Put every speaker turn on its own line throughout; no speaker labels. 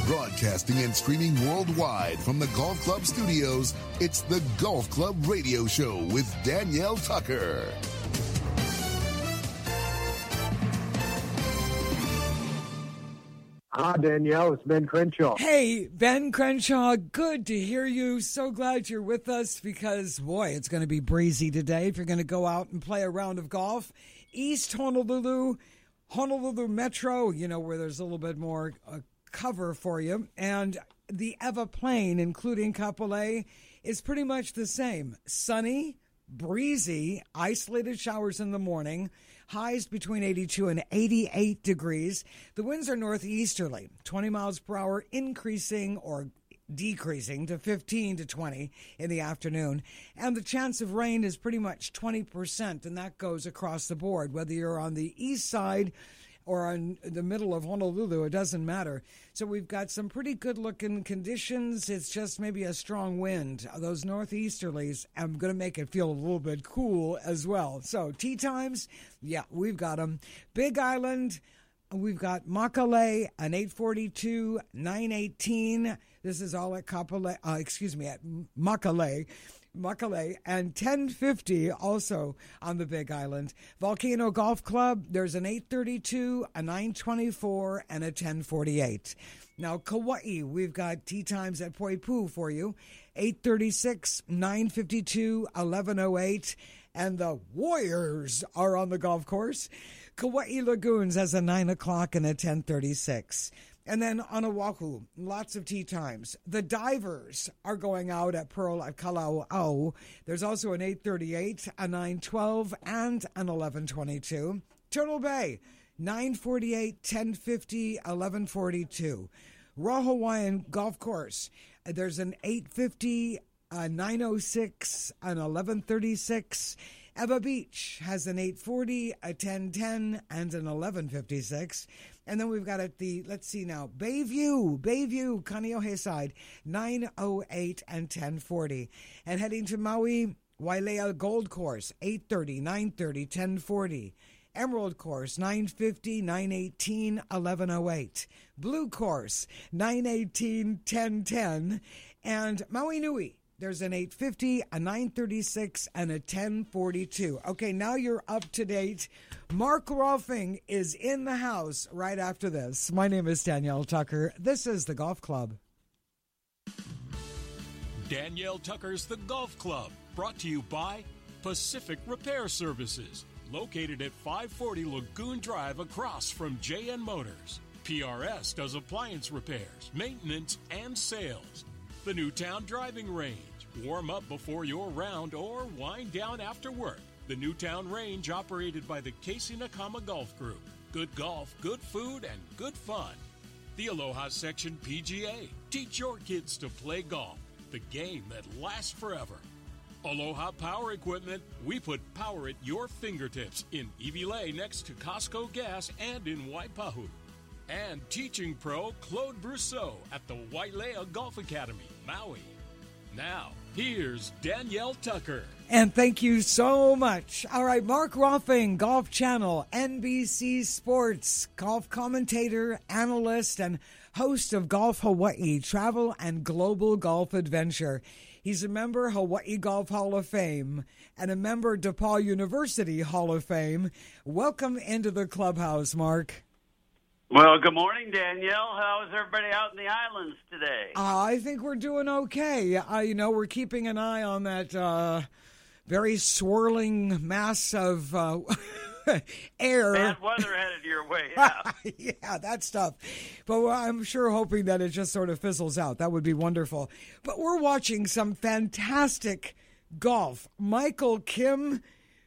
Broadcasting and streaming worldwide from the Golf Club studios, it's the Golf Club Radio Show with Danielle Tucker.
Hi, Danielle. It's Ben Crenshaw.
Hey, Ben Crenshaw. Good to hear you. So glad you're with us because, boy, it's going to be breezy today if you're going to go out and play a round of golf. East Honolulu, Honolulu Metro, where there's a little bit more cover for you. And the Ewa Plain, including Kapolei, is pretty much the same. Sunny, breezy, isolated showers in the morning. Highs between 82 and 88 degrees. The winds are northeasterly, 20 miles per hour, increasing or decreasing to 15 to 20 in the afternoon. And the chance of rain is pretty much 20%, and that goes across the board. Whether you're on the east side or in the middle of Honolulu, it doesn't matter. So we've got some pretty good-looking conditions. It's just maybe a strong wind. Those northeasterlies, I'm going to make it feel a little bit cool as well. So tee times, yeah, we've got them. Big Island, we've got Makalei, an 842, 918. This is all at Kapolei, at Makalei, and 1050 also on the Big Island. Volcano Golf Club, there's an 832, a 924, and a 1048. Now, Kauai, we've got tee times at Poipu for you, 836, 952, 1108, and the Warriors are on the golf course. Kauai Lagoons has a 9 o'clock and a 1036. And then on Oahu, lots of tee times. The Divers are going out at Pearl at Kalauau. There's also an 8:38, a 9:12, and an 11:22. Turtle Bay, 9:48, 10:50, 11:42. Raw Hawaiian Golf Course, there's an 8:50, a 9:06, an 11:36. Ewa Beach has an 8:40, a 10:10, and an 11:56. And then we've got at the, Bayview, Kaneohe side, 9:08 and 10:40. And heading to Maui, Wailea Gold Course, 8:30, 9:30, 10:40. Emerald Course, 9:50, 9:18, 11:08. Blue Course, 9:18, 10:10. And Maui Nui, there's an 8:50, a 9:36, and a 10:42. Okay, now you're up to date. Mark Rolfing is in the house right after this. My name is Danielle Tucker. This is the Golf Club.
Danielle Tucker's The Golf Club, brought to you by Pacific Repair Services, located at 540 Lagoon Drive across from JN Motors. PRS does appliance repairs, maintenance, and sales. The Newtown Driving Range. Warm up before your round or wind down after work. The Newtown Range, operated by the Casey Nakama Golf Group. Good golf, good food, and good fun. The Aloha Section PGA. Teach your kids to play golf, the game that lasts forever. Aloha Power Equipment. We put power at your fingertips in Iwilei next to Costco Gas and in Waipahu. And teaching pro Claude Brousseau at the Wailea Golf Academy, Maui. Now, here's Danielle Tucker.
And thank you so much. All right, Mark Rolfing, Golf Channel, NBC Sports, golf commentator, analyst, and host of Golf Hawaii, Travel and Global Golf Adventure. He's a member Hawaii Golf Hall of Fame and a member DePaul University Hall of Fame. Welcome into the clubhouse, Mark.
Well, good morning, Danielle. How is everybody out in the islands today?
I think we're doing okay. We're keeping an eye on that very swirling mass of air.
Bad weather headed your way, yeah.
Yeah, that stuff. But I'm sure hoping that it just sort of fizzles out. That would be wonderful. But we're watching some fantastic golf. Michael Kim,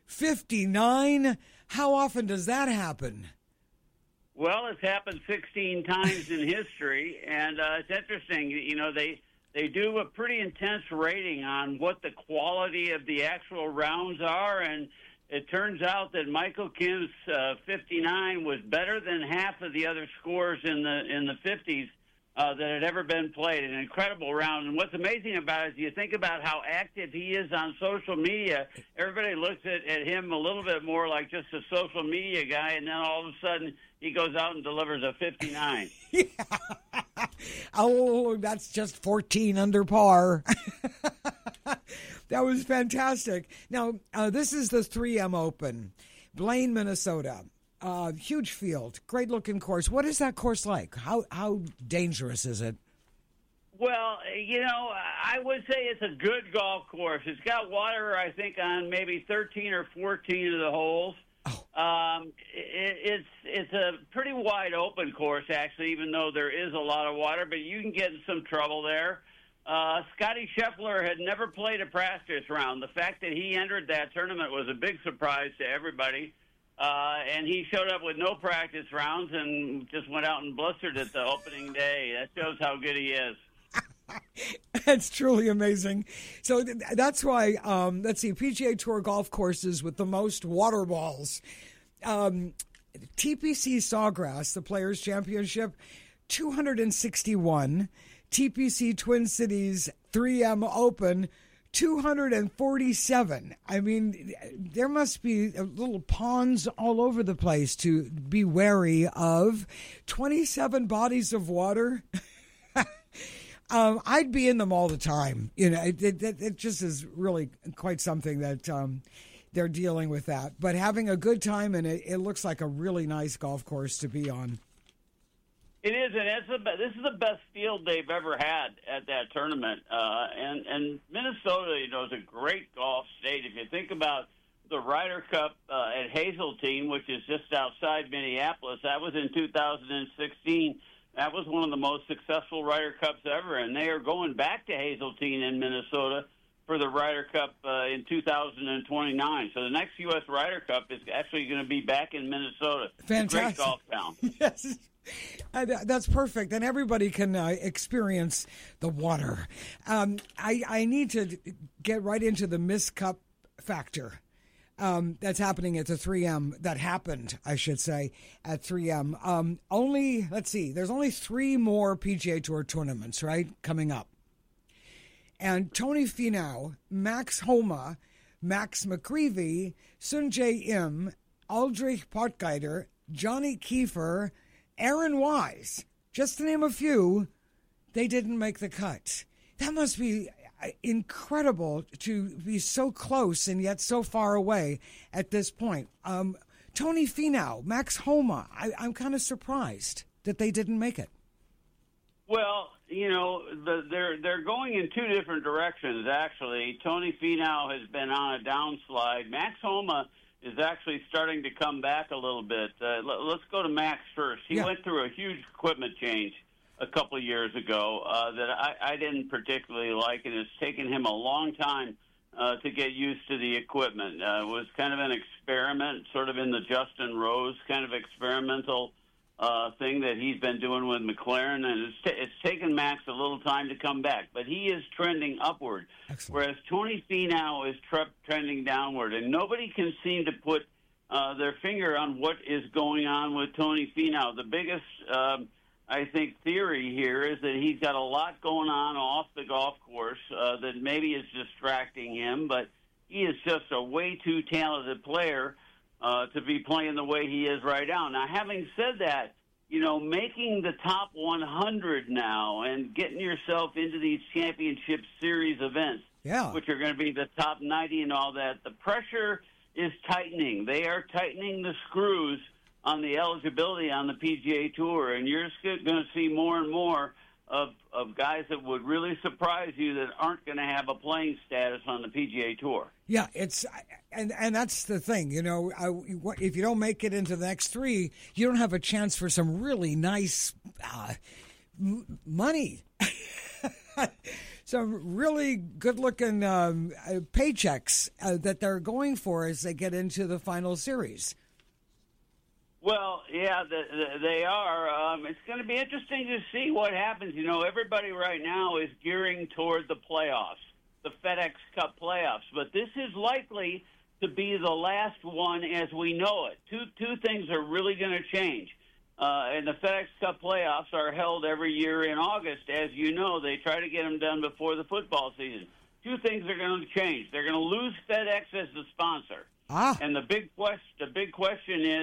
59. How often does that happen?
Well, it's happened 16 times in history, and it's interesting. They do a pretty intense rating on what the quality of the actual rounds are, and it turns out that Michael Kim's 59 was better than half of the other scores in the 50s that had ever been played. An incredible round. And what's amazing about it is you think about how active he is on social media. Everybody looks at him a little bit more like just a social media guy, and then all of a sudden he goes out and delivers a 59.
Yeah. Oh, that's just 14 under par. That was fantastic. Now, this is the 3M Open, Blaine, Minnesota. Huge field, great-looking course. What is that course like? How dangerous is it?
Well, I would say it's a good golf course. It's got water, I think, on maybe 13 or 14 of the holes. Oh. It's a pretty wide open course, actually, even though there is a lot of water, but you can get in some trouble there. Scotty Scheffler had never played a practice round. The fact that he entered that tournament was a big surprise to everybody. And he showed up with no practice rounds and just went out and blistered it the opening day. That shows how good he is.
That's truly amazing. So that's why, let's see, PGA Tour golf courses with the most water balls. TPC Sawgrass, the Players' Championship, 261. TPC Twin Cities 3M Open, 247. I mean, there must be little ponds all over the place to be wary of. 27 bodies of water. I'd be in them all the time. It just is really quite something that they're dealing with that. But having a good time, and it looks like a really nice golf course to be on.
It is, and this is the best field they've ever had at that tournament. And Minnesota, is a great golf state. If you think about the Ryder Cup at Hazeltine, which is just outside Minneapolis, that was in 2016. That was one of the most successful Ryder Cups ever, and they are going back to Hazeltine in Minnesota for the Ryder Cup in 2029. So the next U.S. Ryder Cup is actually going to be back in Minnesota.
Fantastic.
Great golf town.
Yes. That's perfect, and everybody can experience the water. I need to get right into the Miss Cup factor that's happening at the 3M, that happened, I should say, at 3M. There's only 3 more PGA Tour tournaments, right, coming up. And Tony Finau, Max Homa, Max McGreevy, Sungjae Im, Aldrich Potgieter, Johnny Kiefer, Aaron Wise, just to name a few, they didn't make the cut. That must be incredible to be so close and yet so far away at this point. Tony Finau, Max Homa, I'm kind of surprised that they didn't make it.
Well, they're going in 2 different directions, actually. Tony Finau has been on a downslide. Max Homa is actually starting to come back a little bit. Let's go to Max first. He went through a huge equipment change a couple of years ago that I didn't particularly like, and it's taken him a long time to get used to the equipment. It was kind of an experiment, sort of in the Justin Rose kind of experimental thing that he's been doing with McLaren, and it's taken Max a little time to come back, but he is trending upward. Excellent. Whereas Tony Finau is trending downward, and nobody can seem to put their finger on what is going on with Tony Finau. The biggest, I think, theory here is that he's got a lot going on off the golf course that maybe is distracting him, but he is just a way too talented player to be playing the way he is right now. Now, having said that, making the top 100 now and getting yourself into these championship series events, which are going to be the top 90 and all that, the pressure is tightening. They are tightening the screws on the eligibility on the PGA Tour, and you're going to see more and more of guys that would really surprise you that aren't going to have a playing status on the PGA Tour.
Yeah, and that's the thing, if you don't make it into the next 3, you don't have a chance for some really nice money. Some really good-looking paychecks that they're going for as they get into the final series.
Well, yeah, they are. It's going to be interesting to see what happens. Everybody right now is gearing toward the playoffs, the FedEx Cup playoffs. But this is likely to be the last one as we know it. Two things are really going to change. And the FedEx Cup playoffs are held every year in August. As you know, they try to get them done before the football season. 2 things are going to change. They're going to lose FedEx as the sponsor. And the big question is,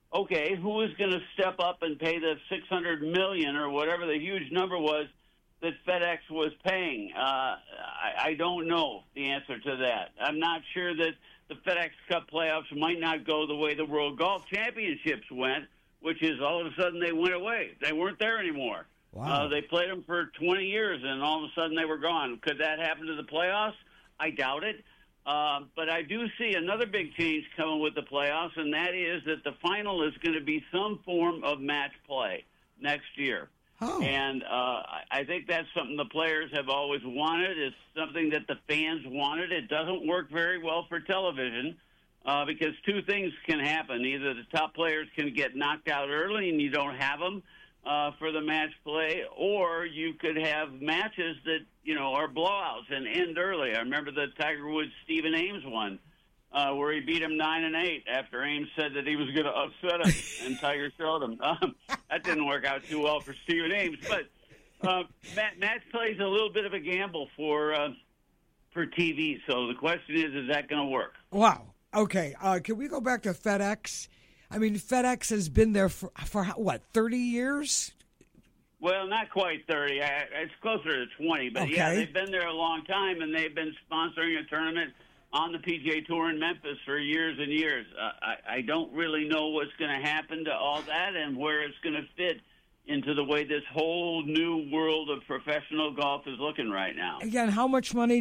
okay, who is going to step up and pay the $600 million or whatever the huge number was that FedEx was paying? I don't know the answer to that. I'm not sure that the FedEx Cup playoffs might not go the way the World Golf Championships went, which is all of a sudden they went away. They weren't there anymore.
Wow.
They played them for 20 years, and all of a sudden they were gone. Could that happen to the playoffs? I doubt it. But I do see another big change coming with the playoffs, and that is that the final is going to be some form of match play next year.
Oh.
And I think that's something the players have always wanted. It's something that the fans wanted. It doesn't work very well for television because two things can happen. Either the top players can get knocked out early and you don't have them for the match play, or you could have matches that, are blowouts and end early. I remember the Tiger Woods-Stephen Ames one where he beat him 9-8 after Ames said that he was going to upset him, and Tiger showed him. That didn't work out too well for Stephen Ames. But match play is a little bit of a gamble for TV. So the question is that going to work?
Wow. Okay. Can we go back to FedEx? I mean, FedEx has been there for 30 years?
Well, not quite 30. It's closer to 20. But,
okay.
Yeah, they've been there a long time, and they've been sponsoring a tournament on the PGA Tour in Memphis for years and years. I don't really know what's going to happen to all that and where it's going to fit into the way this whole new world of professional golf is looking right now.
Again, how much money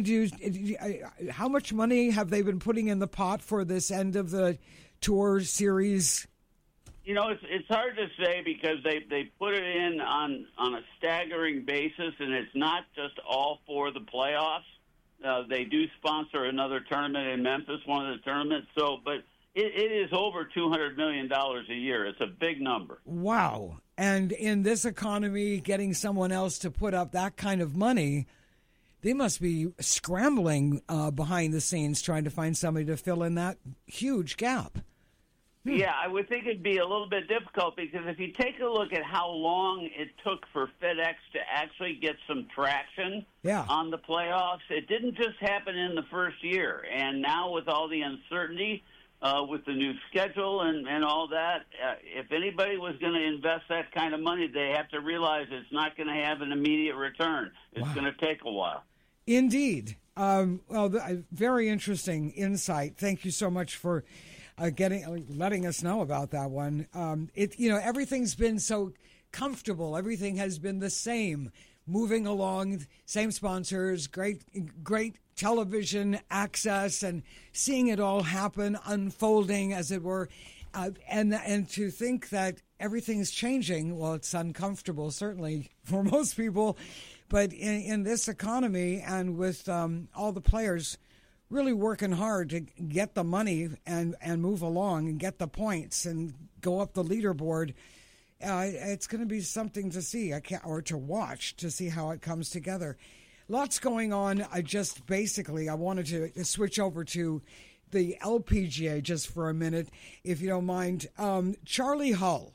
have they been putting in the pot for this end of the tour series?
It's hard to say because they put it in on a staggering basis, and it's not just all for the playoffs. They do sponsor another tournament in Memphis, one of the tournaments. But it is over $200 million a year. It's a big number.
Wow. And in this economy, getting someone else to put up that kind of money, they must be scrambling behind the scenes trying to find somebody to fill in that huge gap.
Yeah, I would think it'd be a little bit difficult because if you take a look at how long it took for FedEx to actually get some traction on the playoffs, it didn't just happen in the first year. And now with all the uncertainty, with the new schedule and all that, if anybody was going to invest that kind of money, they have to realize it's not going to have an immediate return. It's going to take a while.
Indeed. Very interesting insight. Thank you so much for letting us know about that one. Everything's been so comfortable. Everything has been the same, moving along, same sponsors, great television access, and seeing it all happen, unfolding as it were, and to think that everything's changing. Well, it's uncomfortable, certainly for most people, but in this economy and with all the players really working hard to get the money and move along and get the points and go up the leaderboard, it's going to be something to see or to watch to see how it comes together. Lots going on. I wanted to switch over to the LPGA just for a minute, if you don't mind. Charlie Hull,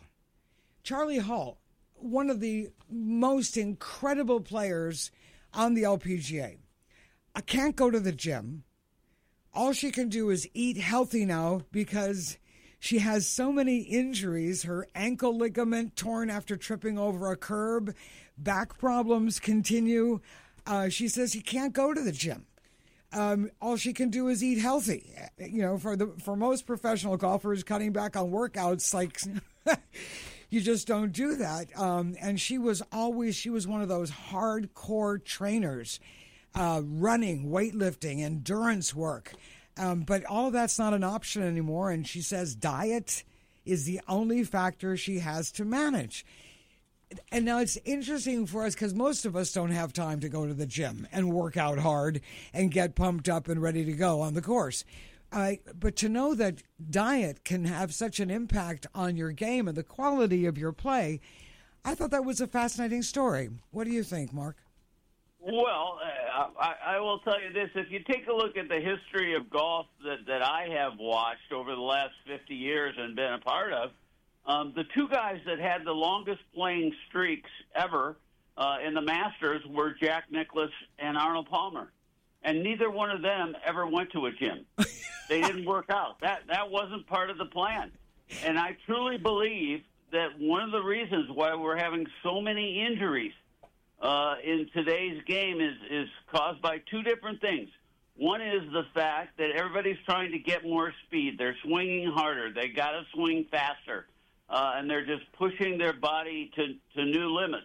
one of the most incredible players on the LPGA. I can't go to the gym. All she can do is eat healthy now because she has so many injuries. Her ankle ligament torn after tripping over a curb. Back problems continue. She says she can't go to the gym. All she can do is eat healthy. For most professional golfers, cutting back on workouts, you just don't do that. And she was one of those hardcore trainers, running, weightlifting, endurance work. But all of that's not an option anymore. And she says diet is the only factor she has to manage. And now it's interesting for us because most of us don't have time to go to the gym and work out hard and get pumped up and ready to go on the course. But to know that diet can have such an impact on your game and the quality of your play, I thought that was a fascinating story. What do you think, Mark?
Well, I will tell you this. If you take a look at the history of golf that I have watched over the last 50 years and been a part of, the two guys that had the longest playing streaks ever in the Masters were Jack Nicklaus and Arnold Palmer. And neither one of them ever went to a gym. They didn't work out. That wasn't part of the plan. And I truly believe that one of the reasons why we're having so many injuries in today's game is caused by two different things. One is the fact that everybody's trying to get more speed. They're swinging harder. They got to swing faster. And they're just pushing their body to new limits.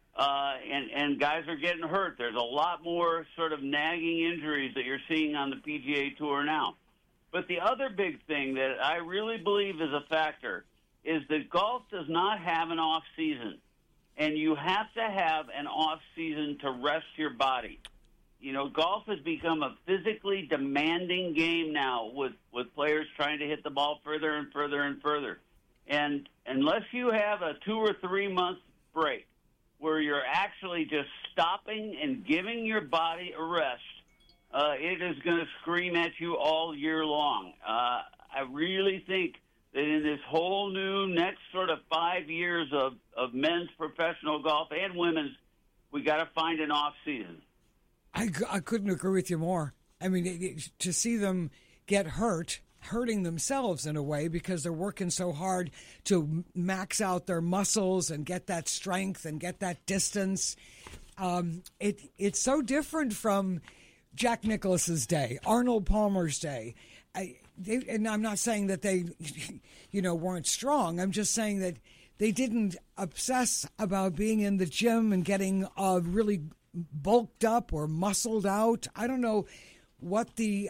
And guys are getting hurt. There's a lot more sort of nagging injuries that you're seeing on the PGA Tour now. But the other big thing that I really believe is a factor is that golf does not have an off season. And you have to have an off season to rest your body. You know, golf has become a physically demanding game now with players trying to hit the ball further and further and further. And unless you have a 2 or 3 month break where you're actually just stopping and giving your body a rest, it is going to scream at you all year long. I really think that in this whole new next sort of 5 years of men's professional golf and women's, we got to find an off season.
I couldn't agree with you more. I mean, to see them get hurting themselves in a way because they're working so hard to max out their muscles and get that strength and get that distance. It's so different from Jack Nicklaus's day, Arnold Palmer's day. And I'm not saying that they, weren't strong. I'm just saying that they didn't obsess about being in the gym and getting really bulked up or muscled out. I don't know what the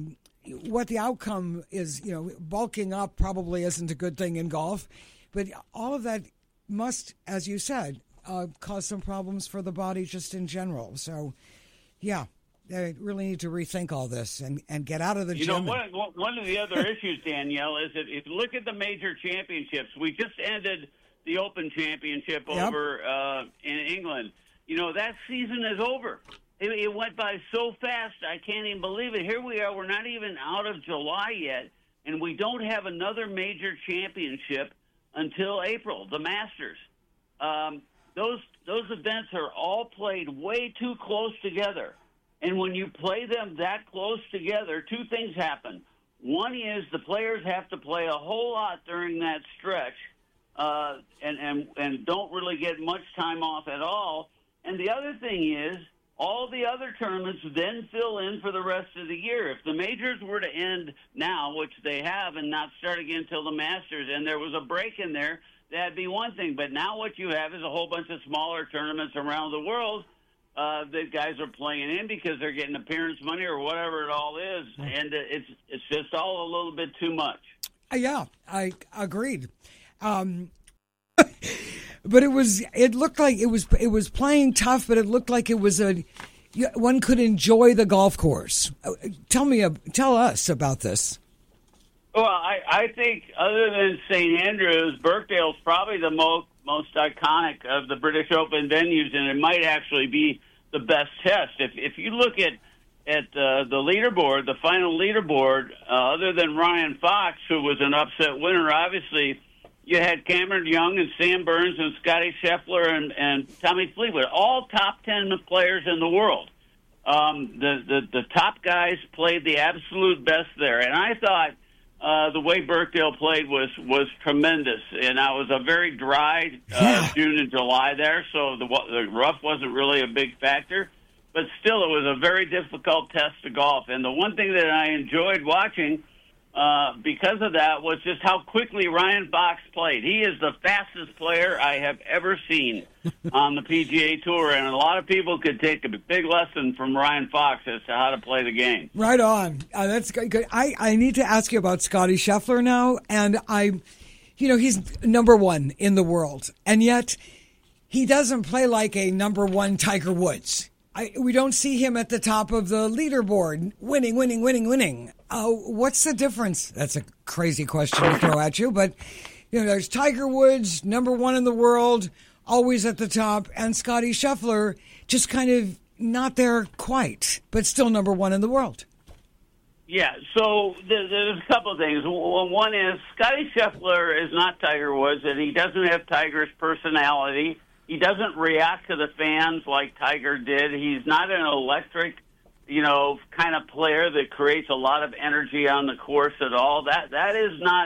outcome is. Bulking up probably isn't a good thing in golf, but all of that must, as you said, cause some problems for the body just in general. So, yeah. They really need to rethink all this and get out of the gym.
One of the other issues, Danielle, is that if you look at the major championships, we just ended the Open Championship over in England. That season is over. It went by so fast, I can't even believe it. Here we are, we're not even out of July yet, and we don't have another major championship until April, the Masters. Those events are all played way too close together. And when you play them that close together, two things happen. One is the players have to play a whole lot during that stretch and don't really get much time off at all. And the other thing is all the other tournaments then fill in for the rest of the year. If the majors were to end now, which they have, and not start again until the Masters, and there was a break in there, that'd be one thing. But now what you have is a whole bunch of smaller tournaments around the world that guys are playing in because they're getting appearance money or whatever it all is, and it's just all a little bit too much.
Yeah, I agreed. But it looked like it was playing tough, but it looked like it was one could enjoy the golf course. Tell us about this.
Well, I think other than St. Andrews, Birkdale's probably the most iconic of the British Open venues, and it might actually be the best test. If you look at the leaderboard, the final leaderboard, other than Ryan Fox, who was an upset winner, obviously, you had Cameron Young and Sam Burns and Scotty Scheffler and Tommy Fleetwood, all top 10 players in the world. The top guys played the absolute best there, and I thought the way Birkdale played was tremendous, and it was a very dry June and July there, so the rough wasn't really a big factor. But still, it was a very difficult test to golf. And the one thing that I enjoyed watching because of that was just how quickly Ryan Fox played. He is the fastest player I have ever seen on the PGA Tour, and a lot of people could take a big lesson from Ryan Fox as to how to play the game.
Right on. That's good. I need to ask you about Scotty Scheffler now, and he's number one in the world, and yet he doesn't play like a number one Tiger Woods. We don't see him at the top of the leaderboard, winning. What's the difference? That's a crazy question to throw at you, but there's Tiger Woods, number one in the world, always at the top, and Scotty Scheffler just kind of not there quite, but still number one in the world.
Yeah, so there's a couple of things. One is Scotty Scheffler is not Tiger Woods, and he doesn't have Tiger's personality. He doesn't react to the fans like Tiger did. He's not an electric, kind of player that creates a lot of energy on the course at all. That is not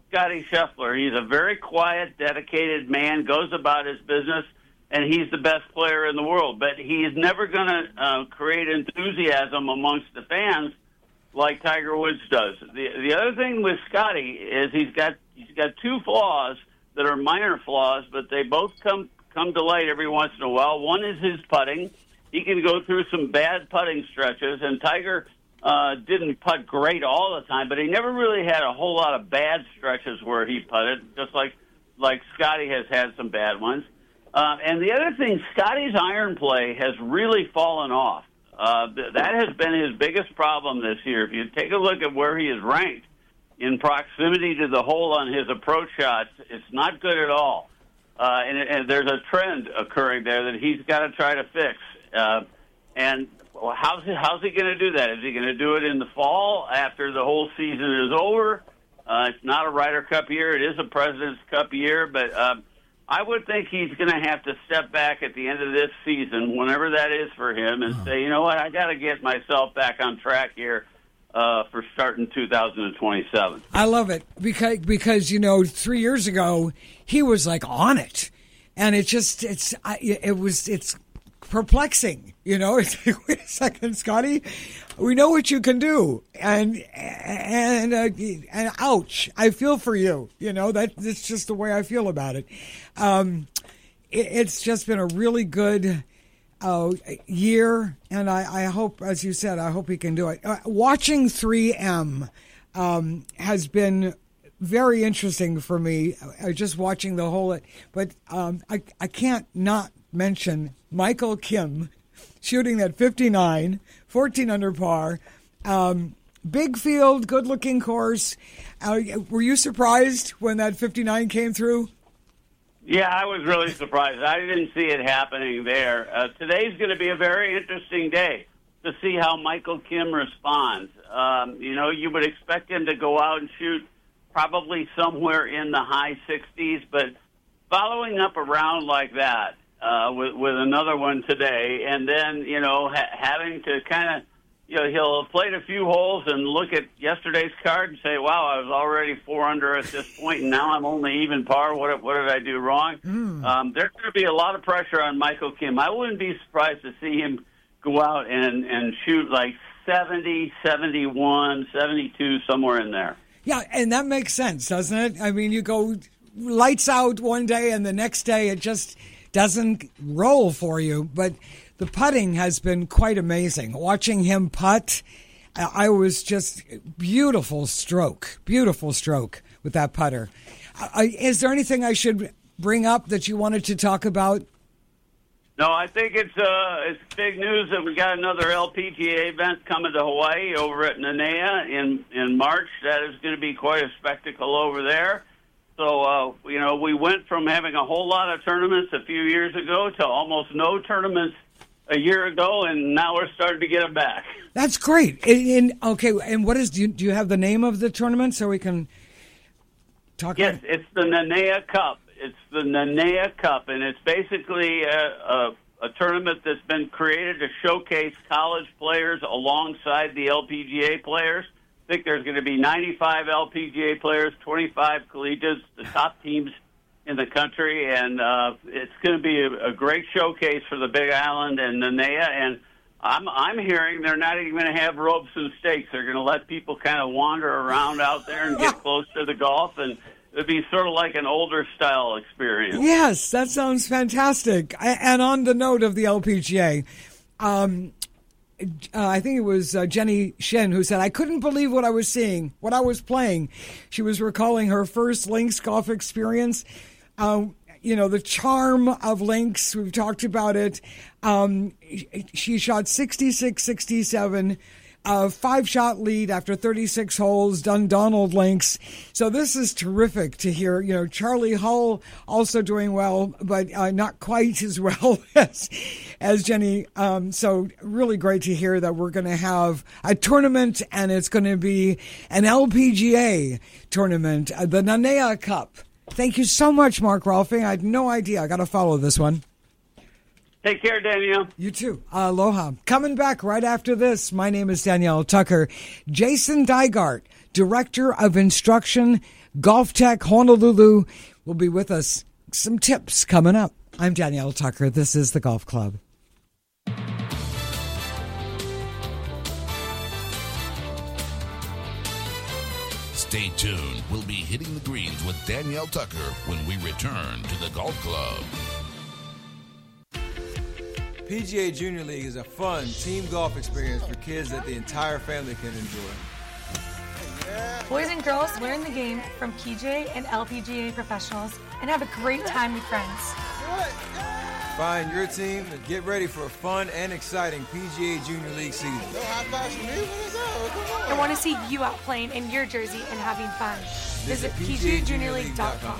Scotty Scheffler. He's a very quiet, dedicated man, goes about his business, and he's the best player in the world. But he's never going to create enthusiasm amongst the fans like Tiger Woods does. The other thing with Scotty is he's got two flaws that are minor flaws, but they both come to light every once in a while. One is his putting. He can go through some bad putting stretches, and Tiger didn't putt great all the time, but he never really had a whole lot of bad stretches where he putted, just like Scotty has had some bad ones. And the other thing, Scotty's iron play has really fallen off. That has been his biggest problem this year. If you take a look at where he is ranked in proximity to the hole on his approach shots, it's not good at all. And there's a trend occurring there that he's got to try to fix. And how's he going to do that? Is he going to do it in the fall after the whole season is over? It's not a Ryder Cup year. It is a President's Cup year. But I would think he's going to have to step back at the end of this season, whenever that is for him, and say, you know what, I got to get myself back on track here for starting 2027.
I love it because 3 years ago he was like on it, and it's perplexing. It's like, wait a second, Scotty, we know what you can do, and ouch, I feel for you. That's just the way I feel about it. It's just been a really good year, and I hope, as you said, I hope he can do it. Watching 3M has been very interesting for me, just watching the whole. But I can't not mention Michael Kim shooting that 59, 14 under par. Big field, good-looking course. Were you surprised when that 59 came through?
Yeah, I was really surprised. I didn't see it happening there. Today's going to be a very interesting day to see how Michael Kim responds. You would expect him to go out and shoot probably somewhere in the high 60s, but following up a round like that with another one today, and then, having to kind of, he'll have played a few holes and look at yesterday's card and say, wow, I was already 4 under at this point, and now I'm only even par. What did I do wrong? There's going to be a lot of pressure on Michael Kim. I wouldn't be surprised to see him go out and shoot like 70, 71, 72, somewhere in there.
Yeah, and that makes sense, doesn't it? I mean, you go lights out one day, and the next day it just doesn't roll for you. But the putting has been quite amazing. Watching him putt, I was just beautiful stroke with that putter. Is there anything I should bring up that you wanted to talk about?
No, I think it's big news that we got another LPGA event coming to Hawaii over at Nanea in March. That is going to be quite a spectacle over there. So, we went from having a whole lot of tournaments a few years ago to almost no tournaments a year ago, and now we're starting to get them back.
That's great. And what is? Do you have the name of the tournament so we can talk?
Yes, it's the Nanea Cup. It's the Nanea Cup, and it's basically a tournament that's been created to showcase college players alongside the LPGA players. I think there's going to be 95 LPGA players, 25 collegiates, the top teams in the country, and it's going to be a great showcase for the Big Island and Nanea. And I'm hearing they're not even going to have ropes and stakes. They're going to let people kind of wander around out there and get close to the golf, and it'd be sort of like an older style experience.
Yes, that sounds fantastic. And on the note of the LPGA, I think it was Jenny Shin who said, I couldn't believe what I was seeing, what I was playing. She was recalling her first links golf experience. The charm of links, we've talked about it. She shot 66, 67, 5-shot lead after 36 holes, Dundonald links. So this is terrific to hear. Charlie Hull also doing well, but not quite as well as Jenny. So really great to hear that we're going to have a tournament, and it's going to be an LPGA tournament, the Nanea Cup. Thank you so much, Mark Rolfing. I had no idea. I got to follow this one.
Take care, Danielle.
You too. Aloha. Coming back right after this, my name is Danielle Tucker. Jason Dygart, Director of Instruction, Golf Tech Honolulu, will be with us. Some tips coming up. I'm Danielle Tucker. This is the Golf Club.
Stay tuned. We'll be hitting the greens with Danielle Tucker when we return to the Golf Club.
PGA Junior League is a fun team golf experience for kids that the entire family can enjoy.
Boys and girls learn the game from PGA and LPGA professionals and have a great time with friends.
Find your team and get ready for a fun and exciting PGA Junior League season.
I want to see you out playing in your jersey and having fun. Visit PGAJuniorLeague.com.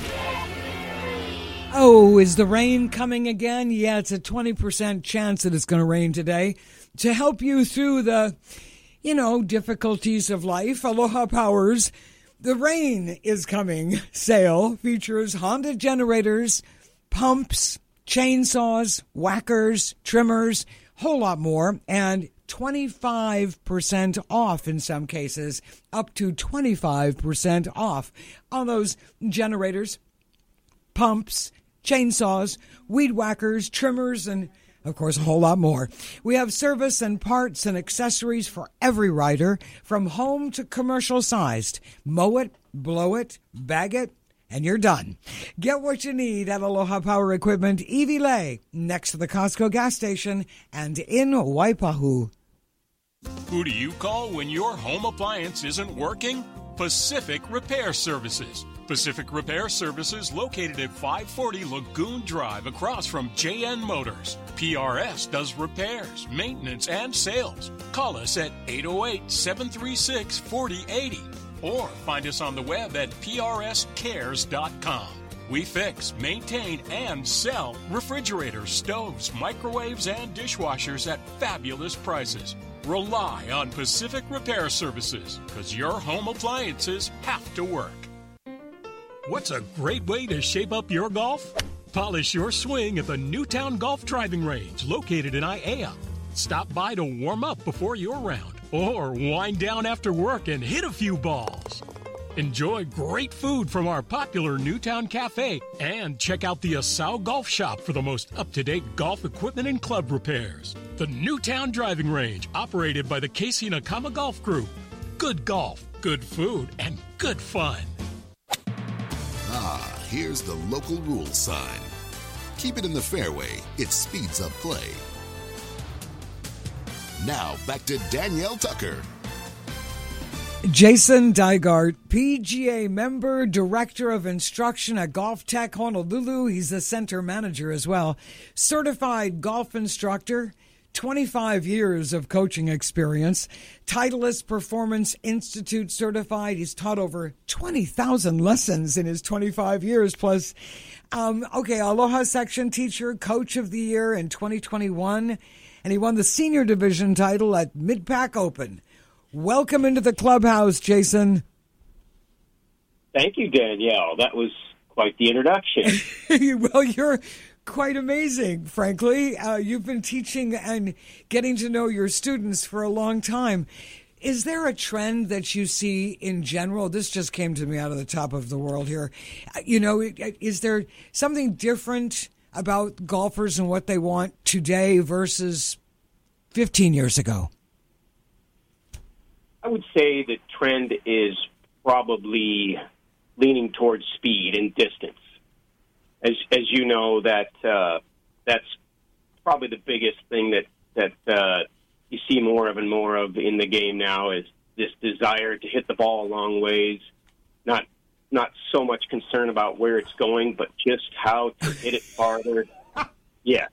Oh, is the rain coming again? Yeah, it's a 20% chance that it's going to rain today. To help you through the, difficulties of life, Aloha Powers, the Rain is Coming sale features Honda generators, pumps, chainsaws, whackers, trimmers, whole lot more, and 25% off in some cases, up to 25% off on those generators, pumps, chainsaws, weed whackers, trimmers, and of course, a whole lot more. We have service and parts and accessories for every rider, from home to commercial sized. Mow it, blow it, bag it, and you're done. Get what you need at Aloha Power Equipment, Evie Lay, next to the Costco gas station, and in Waipahu.
Who do you call when your home appliance isn't working? Pacific Repair Services. Pacific Repair Services, located at 540 Lagoon Drive across from JN Motors. PRS does repairs, maintenance, and sales. Call us at 808-736-4080 or find us on the web at prscares.com. We fix, maintain, and sell refrigerators, stoves, microwaves, and dishwashers at fabulous prices. Rely on Pacific Repair Services, because your home appliances have to work. What's a great way to shape up your golf? Polish your swing at the Newtown Golf Driving Range, located in Aiea. Stop by to warm up before your round, or wind down after work and hit a few balls. Enjoy great food from our popular Newtown Cafe, and check out the Asau Golf Shop for the most up-to-date golf equipment and club repairs. The Newtown Driving Range, operated by the Casey Nakama Golf Group. Good golf, good food, and good fun.
Ah, here's the local rules sign. Keep it in the fairway. It speeds up play. Now, back to Danielle Tucker.
Jason Dygart, PGA member, Director of Instruction at Golf Tech Honolulu. He's the center manager as well. Certified golf instructor, 25 years of coaching experience. Titleist Performance Institute certified. He's taught over 20,000 lessons in his 25 years. Plus, Aloha Section Teacher, Coach of the Year in 2021. And he won the Senior Division title at Mid-Pac Open. Welcome into the clubhouse, Jason.
Thank you, Danielle. That was quite the introduction.
Well, you're quite amazing, frankly. You've been teaching and getting to know your students for a long time. Is there a trend that you see in general? This just came to me out of the top of the world here. Is there something different about golfers and what they want today versus 15 years ago?
I would say the trend is probably leaning towards speed and distance. As you know, that's probably the biggest thing that you see more of and more of in the game now is this desire to hit the ball a long ways, not so much concern about where it's going, but just how to hit it farther. Yeah.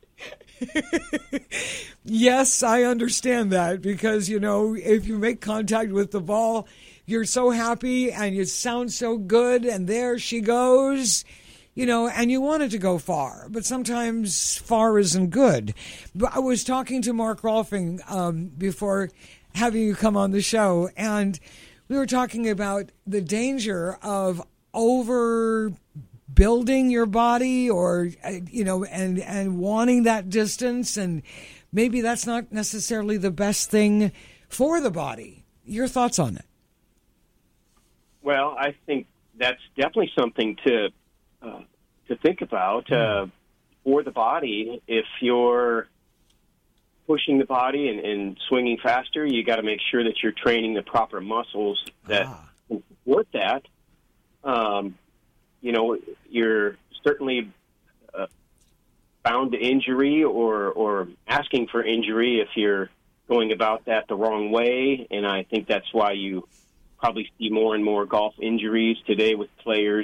Yes, I understand that because, if you make contact with the ball, you're so happy and you sound so good and there she goes, and you want it to go far, but sometimes far isn't good. But I was talking to Mark Rolfing before having you come on the show, and we were talking about the danger of overdoing building your body, or and wanting that distance, and maybe that's not necessarily the best thing for the body. Your thoughts on it?
Well, I think that's definitely something to think about for the body. If you're pushing the body and swinging faster, you got to make sure that you're training the proper muscles that can support that. You're certainly bound to injury or asking for injury if you're going about that the wrong way, and I think that's why you probably see more and more golf injuries today with players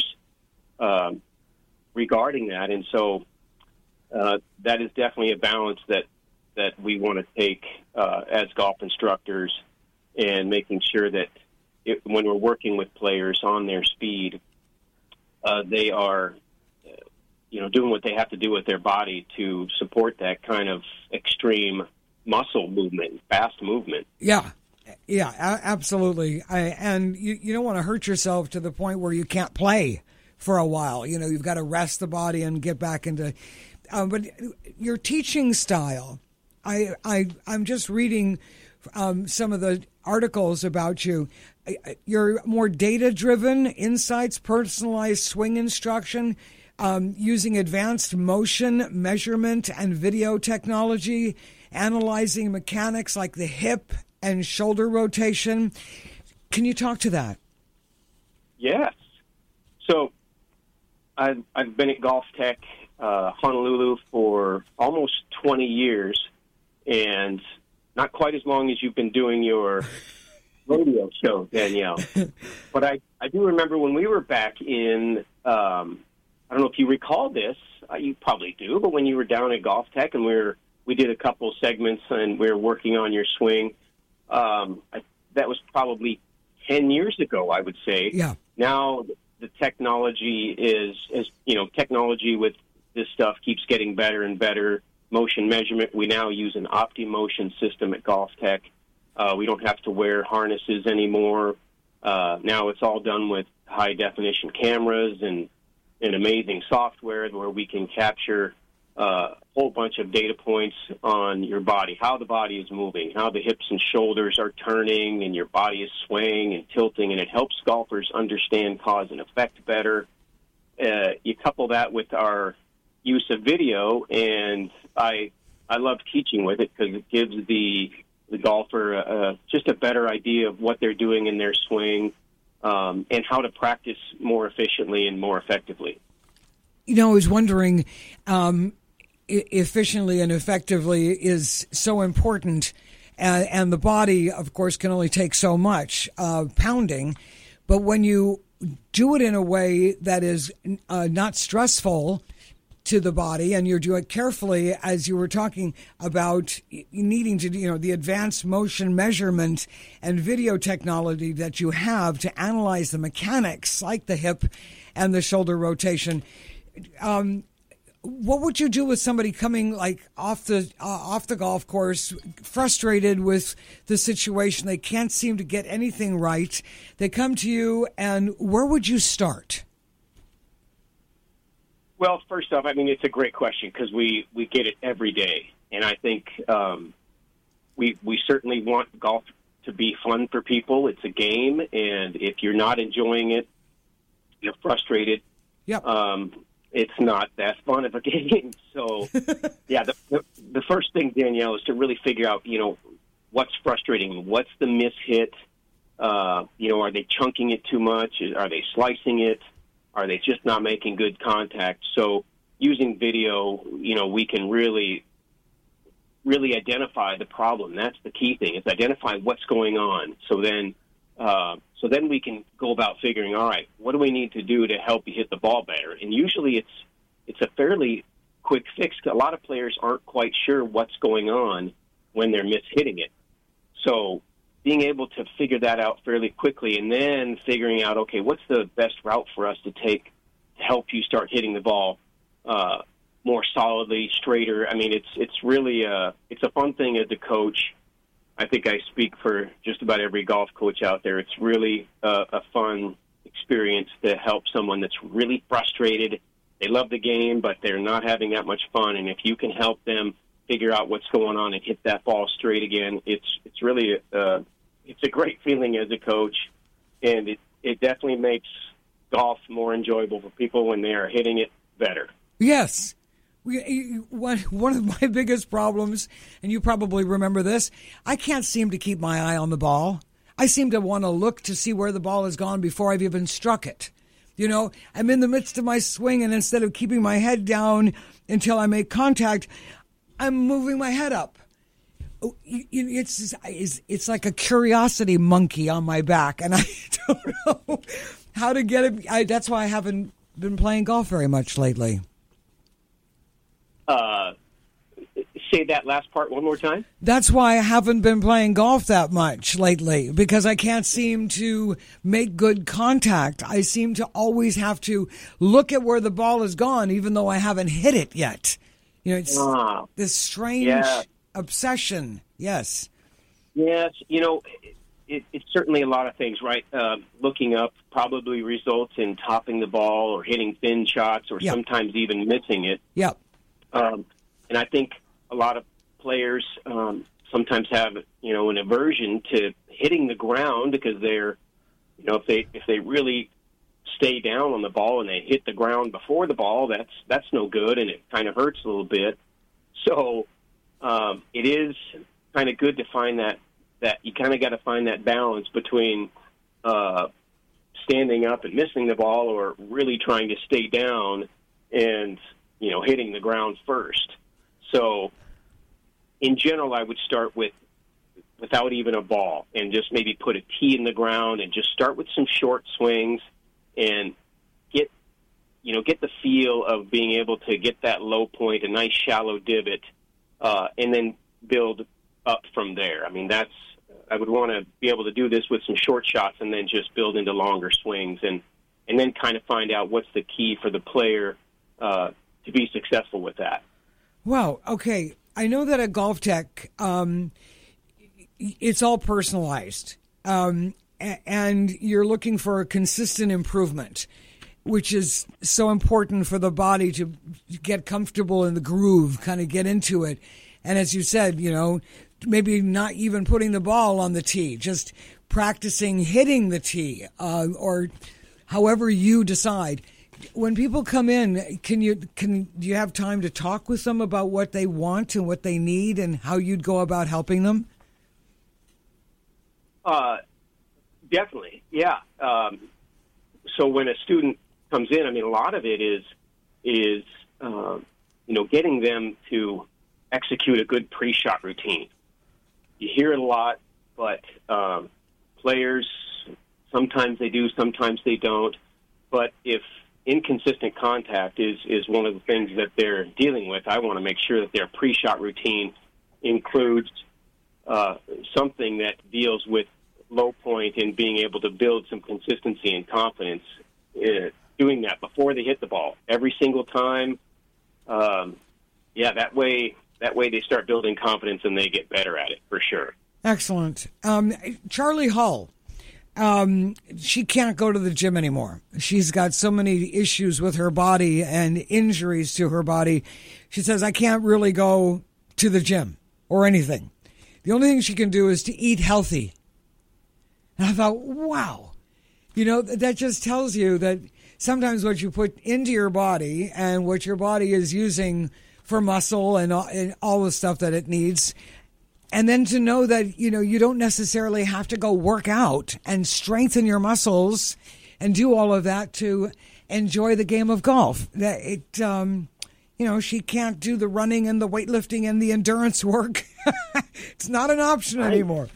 regarding that. And so that is definitely a balance that we want to take as golf instructors, and making sure that when we're working with players on their speed, they are doing what they have to do with their body to support that kind of extreme muscle movement, fast movement.
Yeah, absolutely. And you don't want to hurt yourself to the point where you can't play for a while. You've got to rest the body and get back into. But your teaching style, I'm just reading some of the articles about you. You're more data-driven, insights, personalized swing instruction, using advanced motion measurement and video technology, analyzing mechanics like the hip and shoulder rotation. Can you talk to that?
Yes. So I've been at Golf Tech Honolulu for almost 20 years, and not quite as long as you've been doing your radio show, Danielle. But I do remember when we were back in, I don't know if you recall this, you probably do, but when you were down at Golf Tech and we did a couple segments and we were working on your swing, that was probably 10 years ago, I would say.
Yeah.
Now the technology technology with this stuff keeps getting better and better. Motion measurement, we now use an OptiMotion system at Golf Tech. We don't have to wear harnesses anymore. Now it's all done with high-definition cameras and amazing software where we can capture a whole bunch of data points on your body, how the body is moving, how the hips and shoulders are turning, and your body is swaying and tilting, and it helps golfers understand cause and effect better. You couple that with our use of video, and I love teaching with it because it gives the golfer just a better idea of what they're doing in their swing and how to practice more efficiently and more effectively.
I was wondering, efficiently and effectively is so important, and the body, of course, can only take so much pounding, but when you do it in a way that is not stressful to the body, and you do it carefully, as you were talking about needing to, the advanced motion measurement and video technology that you have to analyze the mechanics like the hip and the shoulder rotation. What would you do with somebody coming off the golf course, frustrated with the situation? They can't seem to get anything right. They come to you, and where would you start?
Well, first off, it's a great question because we get it every day. And I think we certainly want golf to be fun for people. It's a game, and if you're not enjoying it, you're frustrated.
Yep.
It's not that fun of a game. So, yeah, the first thing, Danielle, is to really figure out, what's frustrating. What's the mishit? Are they chunking it too much? Are they slicing it? Are they just not making good contact? So using video, we can really identify the problem. That's the key thing, is identify what's going on. So then we can go about figuring, all right, what do we need to do to help you hit the ball better? And usually it's a fairly quick fix. A lot of players aren't quite sure what's going on when they're mishitting it. So being able to figure that out fairly quickly, and then figuring out, okay, what's the best route for us to take to help you start hitting the ball more solidly, straighter. It's really it's a fun thing as a coach. I think I speak for just about every golf coach out there. It's really a fun experience to help someone that's really frustrated. They love the game, but they're not having that much fun. And if you can help them figure out what's going on and hit that ball straight again, it's really it's a great feeling as a coach, and it definitely makes golf more enjoyable for people when they are hitting it better.
Yes. One of my biggest problems, and you probably remember this, I can't seem to keep my eye on the ball. I seem to want to look to see where the ball has gone before I've even struck it. You know, I'm in the midst of my swing, and instead of keeping my head down until I make contact, I'm moving my head up. It's like a curiosity monkey on my back, and I don't know how to get it. That's why I haven't been playing golf very much lately.
Say that last part one more time.
That's why I haven't been playing golf that much lately, because I can't seem to make good contact. I seem to always have to look at where the ball has gone, even though I haven't hit it yet. You know, it's this strange obsession. Yes.
Yes. You know, it's certainly a lot of things, right? Looking up probably results in topping the ball or hitting thin shots or sometimes even missing it.
Yep.
And I think a lot of players sometimes have, you know, an aversion to hitting the ground because they're, you know, if they really stay down on the ball and they hit the ground before the ball, that's no good, and it kind of hurts a little bit. So it is kind of good to find that you kind of got to find that balance between standing up and missing the ball or really trying to stay down and, you know, hitting the ground first. So, in general, I would start without even a ball and just maybe put a tee in the ground and just start with some short swings and get the feel of being able to get that low point, a nice shallow divot, and then build up from there. I mean, I would want to be able to do this with some short shots and then just build into longer swings and then kind of find out what's the key for the player to be successful with that.
Wow. Okay. I know that at Golf Tech, it's all personalized, and you're looking for a consistent improvement, which is so important for the body to get comfortable in the groove, kind of get into it. And as you said, you know, maybe not even putting the ball on the tee, just practicing hitting the tee, or however you decide. When people come in, do you have time to talk with them about what they want and what they need and how you'd go about helping them?
Definitely, yeah. So when a student comes in, I mean, a lot of it is you know, getting them to execute a good pre-shot routine. You hear it a lot, but players, sometimes they do, sometimes they don't. But if inconsistent contact is one of the things that they're dealing with, I want to make sure that their pre-shot routine includes something that deals with low point and being able to build some consistency and confidence doing that before they hit the ball every single time. That way they start building confidence and they get better at it for sure.
Excellent. Charlie Hull. She can't go to the gym anymore. She's got so many issues with her body and injuries to her body. She says, I can't really go to the gym or anything. The only thing she can do is to eat healthy. And I thought, wow, you know, that just tells you that sometimes what you put into your body and what your body is using for muscle and all the stuff that it needs. And then to know that, you know, you don't necessarily have to go work out and strengthen your muscles and do all of that to enjoy the game of golf. That you know, she can't do the running and the weightlifting and the endurance work. It's not an option anymore.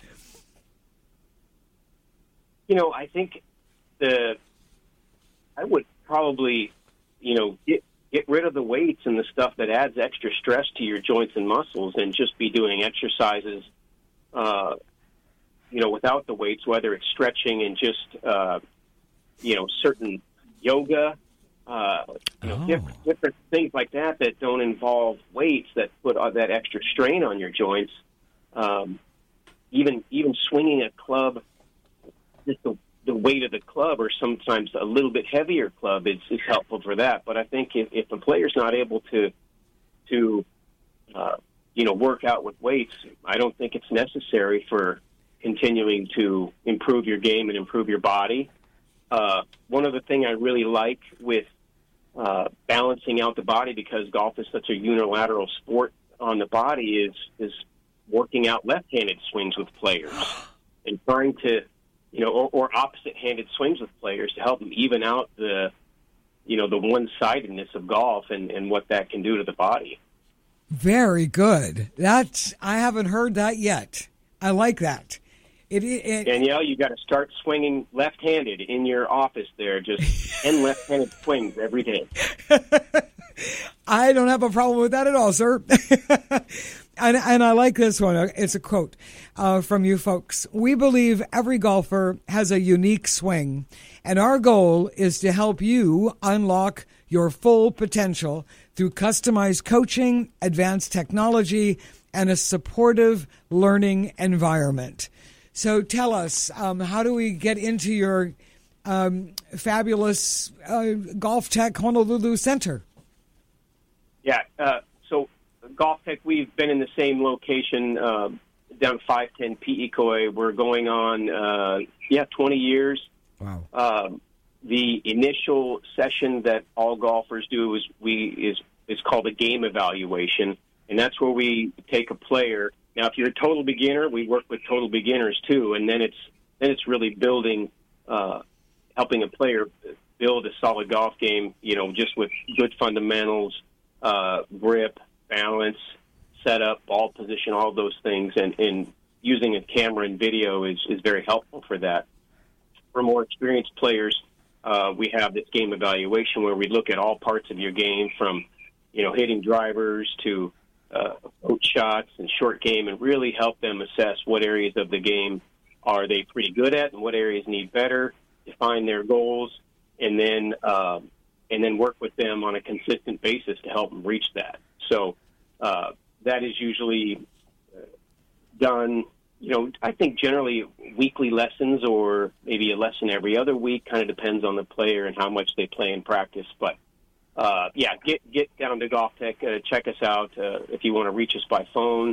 You know, I think I would probably, you know, get rid of the weights and the stuff that adds extra stress to your joints and muscles and just be doing exercises, you know, without the weights, whether it's stretching and just, you know, certain yoga, you know, different things like that don't involve weights that put that extra strain on your joints. Even swinging a club, just the the weight of the club, or sometimes a little bit heavier club is helpful for that. But I think if a player's not able to work out with weights, I don't think it's necessary for continuing to improve your game and improve your body. One other thing I really like with balancing out the body, because golf is such a unilateral sport on the body, is working out left-handed swings with players and trying to, or opposite-handed swings with players to help them even out the one-sidedness of golf and what that can do to the body.
Very good. I haven't heard that yet. I like that.
Danielle, you got to start swinging left-handed in your office there. Just 10 left-handed swings every day.
I don't have a problem with that at all, sir. And I like this one. It's a quote from you folks. We believe every golfer has a unique swing, and our goal is to help you unlock your full potential through customized coaching, advanced technology, and a supportive learning environment. So tell us, how do we get into your fabulous Golf Tech Honolulu Center?
Yeah, so Golf Tech, we've been in the same location down 510 Pi'ikoi. We're going on, 20 years.
Wow.
The initial session that all golfers do is called a game evaluation, and that's where we take a player. Now, if you're a total beginner, we work with total beginners too, and then it's really building, helping a player build a solid golf game. Just with good fundamentals, grip, balance, setup, ball position, all of those things, and using a camera and video is very helpful for that. For more experienced players, we have this game evaluation where we look at all parts of your game, from hitting drivers to approach shots and short game, and really help them assess what areas of the game are they pretty good at and what areas need better, define their goals, and then work with them on a consistent basis to help them reach that. So that is usually done, I think generally weekly lessons, or maybe a lesson every other week. Kind of depends on the player and how much they play in practice. But get down to Golf Tech. Check us out. If you want to reach us by phone,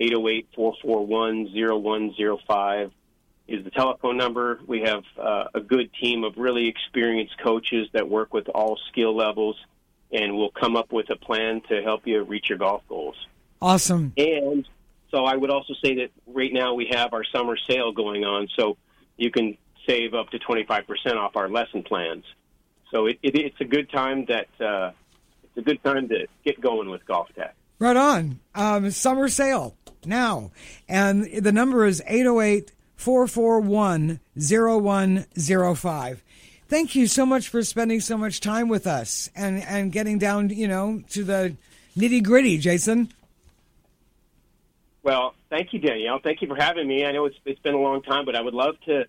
808-441-0105 is the telephone number. We have a good team of really experienced coaches that work with all skill levels, and we'll come up with a plan to help you reach your golf goals.
Awesome.
And so I would also say that right now we have our summer sale going on, so you can save up to 25% off our lesson plans. So it's a good time to get going with Golf Tech.
Right on. Summer sale now, and the number is 808-441-0105. Thank you so much for spending so much time with us and getting down, to the nitty gritty, Jason.
Well, thank you, Danielle. Thank you for having me. I know it's been a long time, but I would love to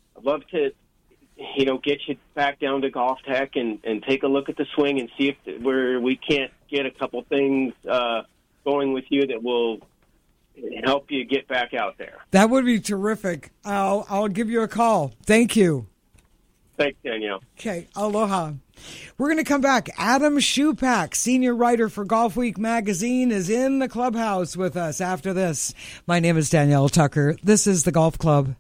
get you back down to Golf Tech and take a look at the swing and see if we can't get a couple things going with you that will help you get back out there.
That would be terrific. I'll give you a call. Thank you.
Thanks, Danielle.
Okay, aloha. We're going to come back. Adam Schupak, senior writer for Golf Week magazine, is in the clubhouse with us after this. My name is Danielle Tucker. This is the Golf Club.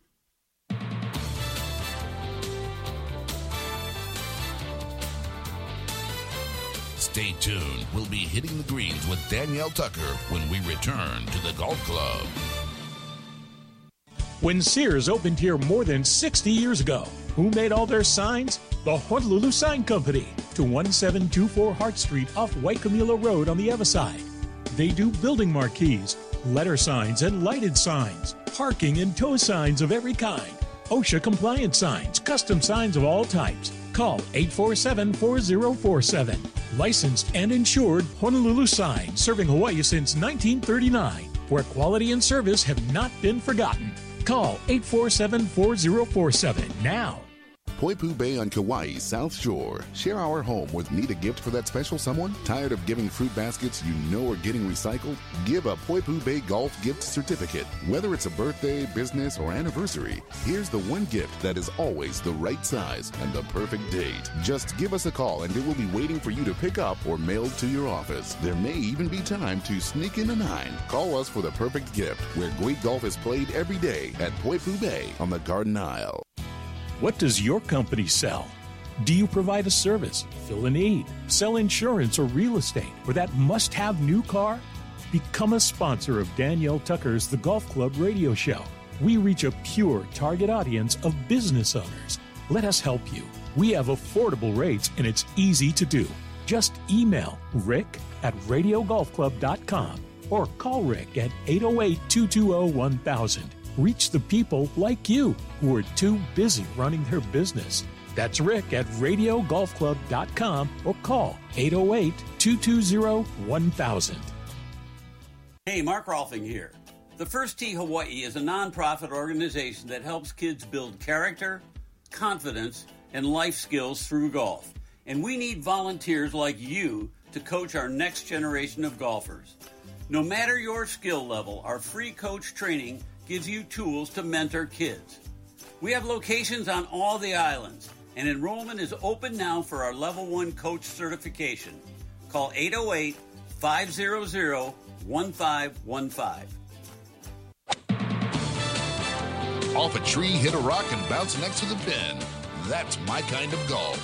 Stay tuned. We'll be hitting the greens with Danielle Tucker when we return to the Golf Club.
When Sears opened here more than 60 years ago, who made all their signs? The Honolulu Sign Company, to 1724 Hart Street off Waikimula Road on the Ewa side. They do building marquees, letter signs and lighted signs, parking and tow signs of every kind, OSHA compliant signs, custom signs of all types. Call 847-4047. Licensed and insured Honolulu Sign, serving Hawaii since 1939, where quality and service have not been forgotten. Call 847-4047 now.
Poipu Bay on Kauai's South Shore. Share our home with need a gift for that special someone? Tired of giving fruit baskets you know are getting recycled? Give a Poipu Bay Golf gift certificate. Whether it's a birthday, business, or anniversary, here's the one gift that is always the right size and the perfect date. Just give us a call and it will be waiting for you to pick up or mailed to your office. There may even be time to sneak in a 9. Call us for the perfect gift, where great golf is played every day at Poipu Bay on the Garden Isle.
What does your company sell? Do you provide a service, fill a need, sell insurance or real estate, or that must-have new car? Become a sponsor of Danielle Tucker's The Golf Club radio show. We reach a pure target audience of business owners. Let us help you. We have affordable rates and it's easy to do. Just email rick@radiogolfclub.com or call Rick at 808-220-1000. Reach the people like you who are too busy running their business. That's Rick at radiogolfclub.com or call 808-220-1000.
Hey, Mark Rolfing here. The First Tee Hawaii is a nonprofit organization that helps kids build character, confidence, and life skills through golf. And we need volunteers like you to coach our next generation of golfers. No matter your skill level, our free coach training gives you tools to mentor kids. We have locations on all the islands, and enrollment is open now for our Level 1 coach certification. Call 808-500-1515.
Off a tree, hit a rock, and bounce next to the pin. That's my kind of golf.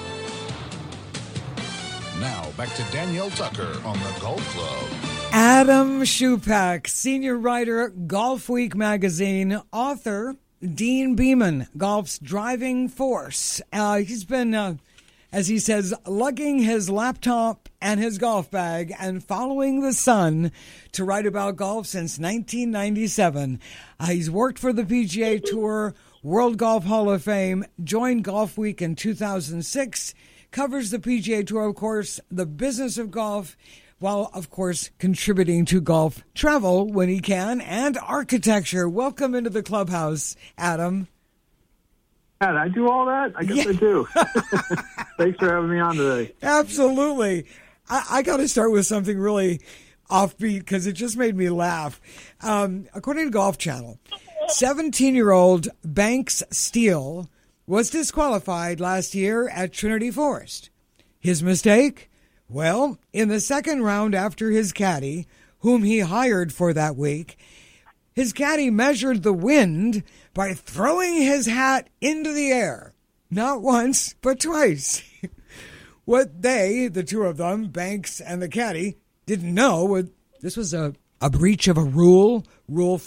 Now, back to Danielle Tucker on the Golf Club.
Adam Shupak, senior writer at Golf Week magazine, author Dean Beeman, golf's driving force. He's been, as he says, lugging his laptop and his golf bag and following the sun to write about golf since 1997. He's worked for the PGA Tour, World Golf Hall of Fame, joined Golf Week in 2006, covers the PGA Tour, of course, the business of golf, while, of course, contributing to golf travel when he can, and architecture. Welcome into the clubhouse, Adam.
Did I do all that? I guess I do. Thanks for having me on today.
Absolutely. I got to start with something really offbeat because it just made me laugh. According to Golf Channel, 17-year-old Banks Steele was disqualified last year at Trinity Forest. His mistake? Well, in the second round after his caddy, whom he hired for that week, his caddy measured the wind by throwing his hat into the air. Not once, but twice. What they, the two of them, Banks and the caddy, didn't know, this was a breach of a rule, Rule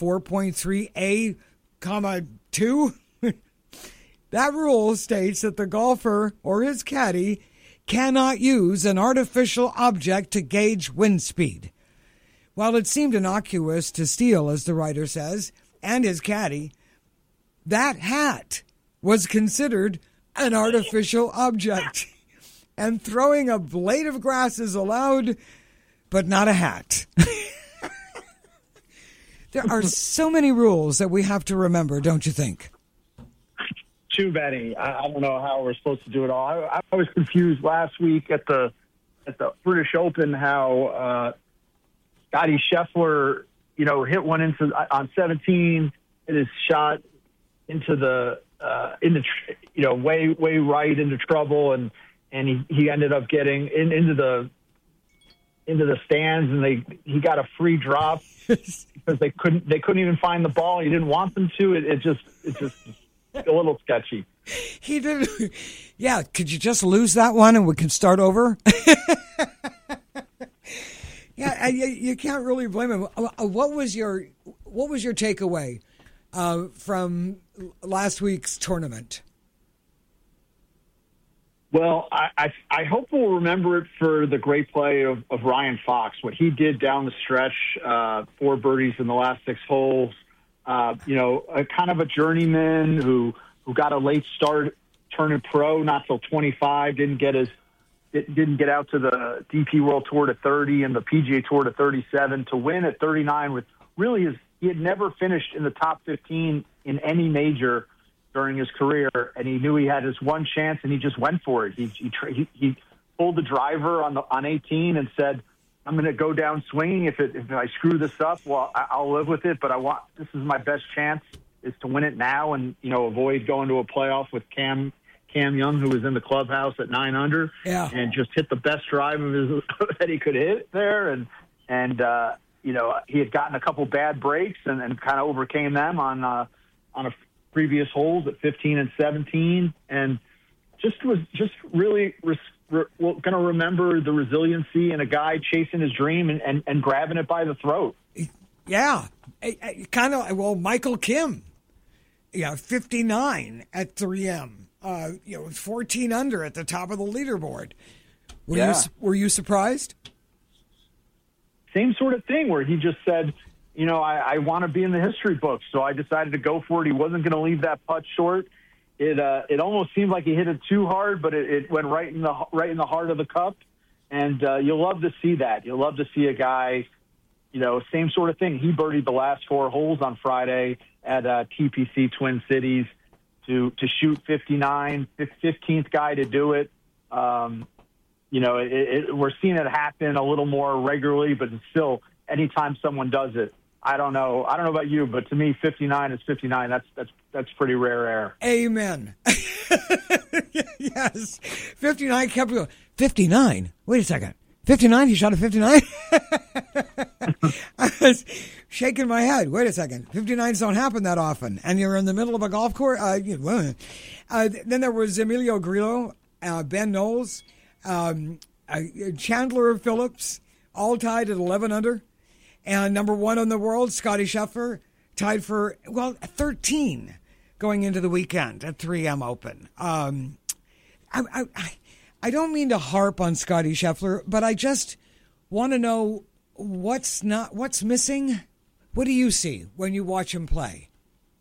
4.3A, 2. That rule states that the golfer or his caddy cannot use an artificial object to gauge wind speed. While it seemed innocuous to Steele, as the writer says, and his caddy, that hat was considered an artificial object. And throwing a blade of grass is allowed, but not a hat. There are so many rules that we have to remember, don't you think?
Too many. I don't know how we're supposed to do it all. I was confused last week at the British Open how Scotty Scheffler, hit one on 17, hit his shot into the way right into trouble, and he ended up getting into the stands, and he got a free drop because they couldn't even find the ball. He didn't want them to. It's just a little sketchy.
He did. Yeah. Could you just lose that one and we can start over? Yeah. You can't really blame him. What was your takeaway from last week's tournament?
Well, I hope we'll remember it for the great play of Ryan Fox, what he did down the stretch, 4 birdies in the last 6 holes. A kind of a journeyman who got a late start turning pro, not till 25, didn't get out to the DP World Tour to 30 and the PGA Tour to 37 to win at 39 with really he had never finished in the top 15 in any major during his career, and he knew he had his one chance, and he just went for it. He pulled the driver on 18 and said, "I'm going to go down swinging. If I screw this up, well, I'll live with it. But this is my best chance is to win it now, and avoid going to a playoff with Cam Young, who was in the clubhouse at 9 under, and just hit the best drive of his that he could hit there, and he had gotten a couple bad breaks and kind of overcame them on a previous holes at 15 and 17, and was really going to remember the resiliency in a guy chasing his dream and grabbing it by the throat.
Yeah, kind of. Well, Michael Kim, 59 at 3M, 14 under at the top of the leaderboard. Were you surprised?
Same sort of thing where he just said, I want to be in the history books, so I decided to go for it. He wasn't going to leave that putt short. It almost seemed like he hit it too hard, but it went right in the heart of the cup. And you'll love to see that. You'll love to see a guy, same sort of thing. He birdied the last 4 holes on Friday at TPC Twin Cities to shoot 59, 15th guy to do it. We're seeing it happen a little more regularly, but it's still, anytime someone does it, I don't know about you, but to me, 59 is 59. That's pretty rare air.
Amen. Yes. 59 kept going. 59? Wait a second. 59? He shot a 59? I was shaking my head. Wait a second. 59s don't happen that often. And you're in the middle of a golf course? Then there was Emilio Grillo, Ben Knowles, Chandler Phillips, all tied at 11 under. And number 1 in the world, Scotty Scheffler, tied for, 13 going into the weekend at 3M Open. I don't mean to harp on Scotty Scheffler, but I just want to know what's missing. What do you see when you watch him play?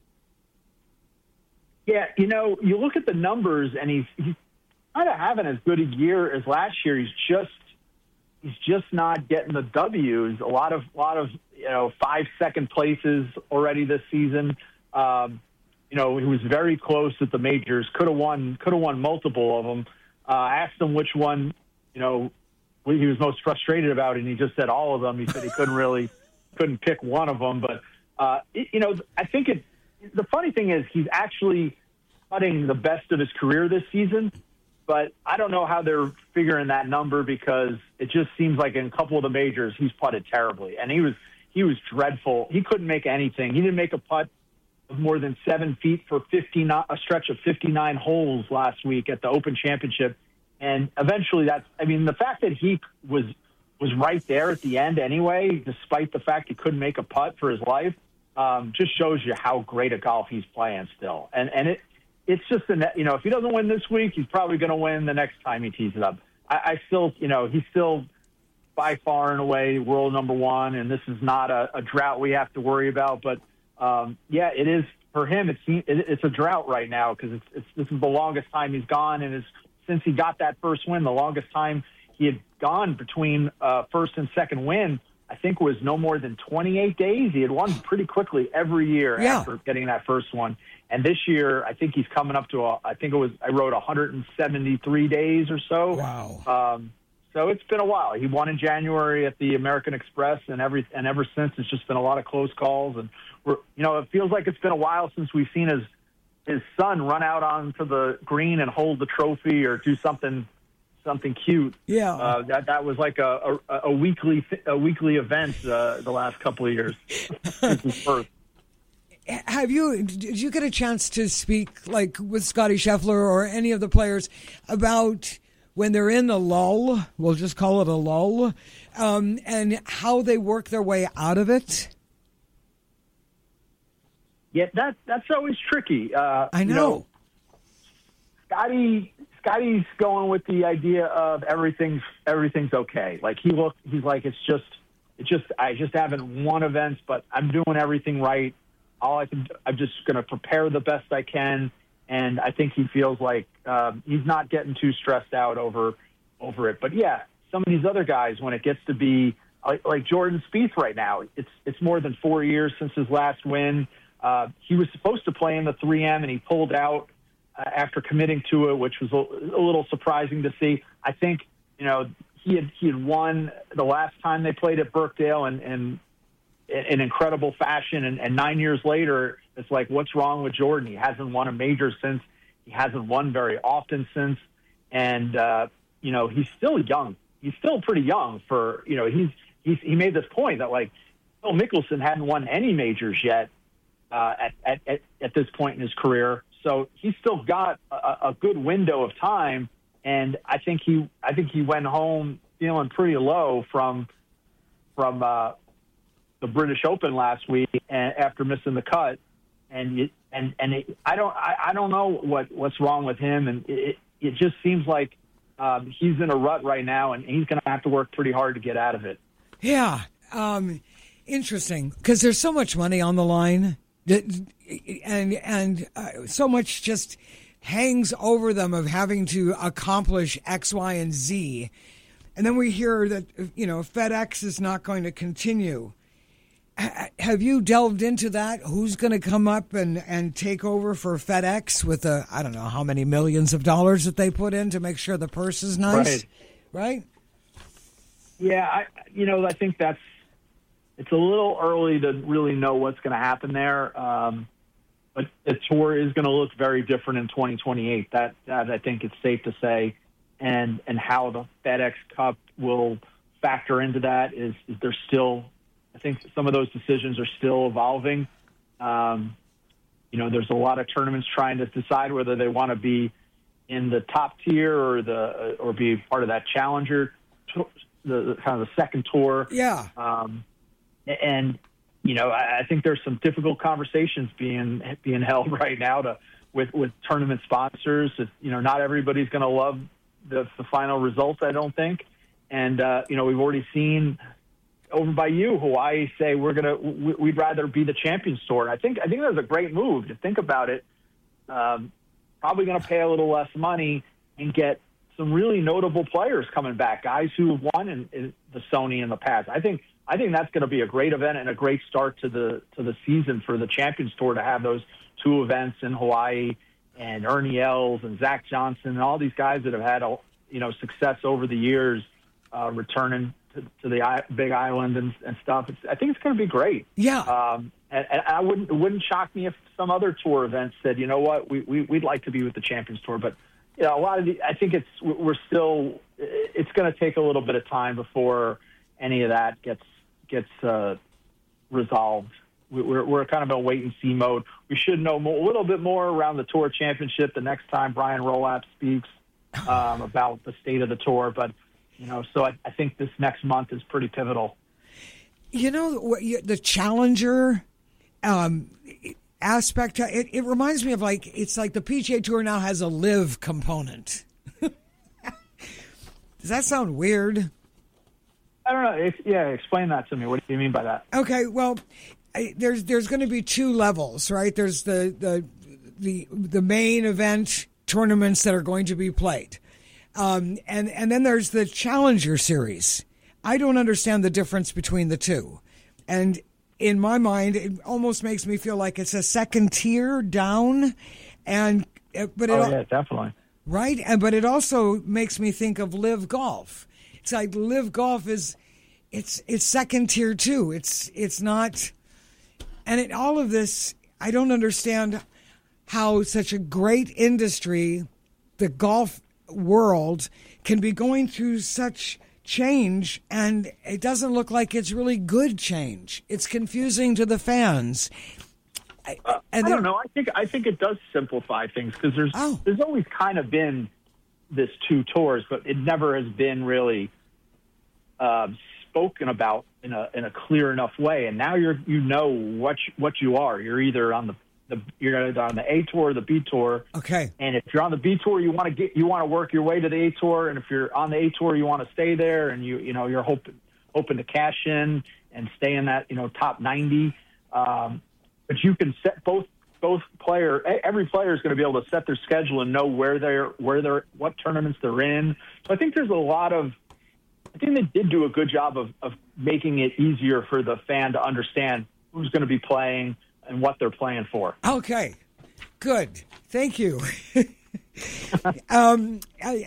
Yeah, you look at the numbers, and he's kind of having as good a year as last year. He's just not getting the W's. A lot of 5-second places already this season. He was very close at the majors. Could have won multiple of them. Asked him which one, he was most frustrated about, and he just said all of them. He said he couldn't pick one of them. But I think the funny thing is he's actually putting the best of his career this season. But I don't know how they're figuring that number, because it just seems like in a couple of the majors he's putted terribly, and he was dreadful. He couldn't make anything. He didn't make a putt of more than 7 feet for a stretch of 59 holes last week at the Open Championship, and eventually the fact that he was right there at the end anyway, despite the fact he couldn't make a putt for his life, just shows you how great a golf he's playing still, and it's just if he doesn't win this week, he's probably going to win the next time he tees it up. I still, he's still by far and away world number 1, and this is not a drought we have to worry about. But it is for him. It's a drought right now, because this is the longest time he's gone, and since he got that first win, the longest time he had gone between first and second win, I think, was no more than 28 days. He had won pretty quickly every year after getting that first one. And this year, I think he's coming up to I wrote 173 days or so.
Wow.
So it's been a while. He won in January at the American Express, and ever since it's just been a lot of close calls. And it feels like it's been a while since we've seen his son run out onto the green and hold the trophy or do something cute.
Yeah.
That was like a weekly event the last couple of years since his birth.
Did you get a chance to speak, like, with Scotty Scheffler or any of the players about when they're in a lull, we'll just call it a lull, and how they work their way out of it?
Yeah, that's always tricky.
I know.
Scotty's going with the idea of everything's okay. Like he's like, I just haven't won events, but I'm doing everything right. I'm just going to prepare the best I can, and I think he feels like he's not getting too stressed out over it. But yeah, some of these other guys, when it gets to be like Jordan Spieth right now, it's more than 4 years since his last win. He was supposed to play in the 3M, and he pulled out after committing to it, which was a little surprising to see. I think, he had won the last time they played at Birkdale in incredible fashion, and 9 years later, it's like, what's wrong with Jordan? He hasn't won a major since. He hasn't won very often since, and he's still young. He's still pretty young for he made this point that like Phil Mickelson hadn't won any majors yet at this point in his career, so he's still got a good window of time. And I think he went home feeling pretty low from the British Open last week after missing the cut. I don't know what's wrong with him, and it just seems like he's in a rut right now, and he's going to have to work pretty hard to get out of it.
Yeah, interesting, because there's so much money on the line, and so much just hangs over them of having to accomplish X, Y, and Z. And then we hear that, FedEx is not going to continue. Have you delved into that? Who's going to come up and take over for FedEx with I don't know how many millions of dollars that they put in to make sure the purse is nice? Right?
Yeah, I think it's a little early to really know what's going to happen there. But the tour is going to look very different in 2028. That I think it's safe to say, and how the FedEx Cup will factor into that is there's still, I think some of those decisions are still evolving. There's a lot of tournaments trying to decide whether they want to be in the top tier or be part of that challenger, the kind of the second tour.
Yeah.
I think there's some difficult conversations being held right now with tournament sponsors. Not everybody's going to love the final results, I don't think. And we've already seen over by Hawaii say we'd rather be the Champions Tour. And I think that was a great move to think about it. Probably going to pay a little less money and get some really notable players coming back, guys who have won in the Sony in the past. I think that's going to be a great event and a great start to the season for the Champions Tour to have those two events in Hawaii, and Ernie Els and Zach Johnson and all these guys that have had success over the years returning to the Big Island and stuff. I think it's going to be great.
Yeah.
And it wouldn't shock me if some other tour events said, you know what, we'd like to be with the Champions Tour, but a lot of I think it's going to take a little bit of time before any of that gets resolved. We're kind of in a wait and see mode. We should know a little bit more around the Tour Championship the next time Brian Rolapp speaks about the state of the tour. But so I think this next month is pretty pivotal.
The Challenger aspect. It reminds me of it's like the PGA Tour now has a live component. Does that sound weird?
I don't know. Explain that to me. What do you mean by that?
Okay, well, there's going to be two levels, right? There's the main event tournaments that are going to be played, and then there's the Challenger Series. I don't understand the difference between the two, and in my mind, it almost makes me feel like it's a second tier down,
definitely.
Right, but it also makes me think of Live Golf. It's like Live Golf is, it's second tier too. It's not, and all of this, I don't understand how such a great industry, the golf world, can be going through such change, and it doesn't look like it's really good change. It's confusing to the fans.
I don't know. I think it does simplify things, because there's always kind of been this two tours, but it never has been really spoken about in a clear enough way. And now you know what you are. You're either on you're either on the A tour or the B tour.
Okay.
And if you're on the B tour, you want to work your way to the A tour, and if you're on the A tour, you want to stay there, and you're hoping to cash in and stay in that top 90. But you can set both player. Every player is going to be able to set their schedule and know what tournaments they're in. So I think there's a lot of. I think they did do a good job of making it easier for the fan to understand who's going to be playing. and what they're playing for.
Okay, good. Thank you.
And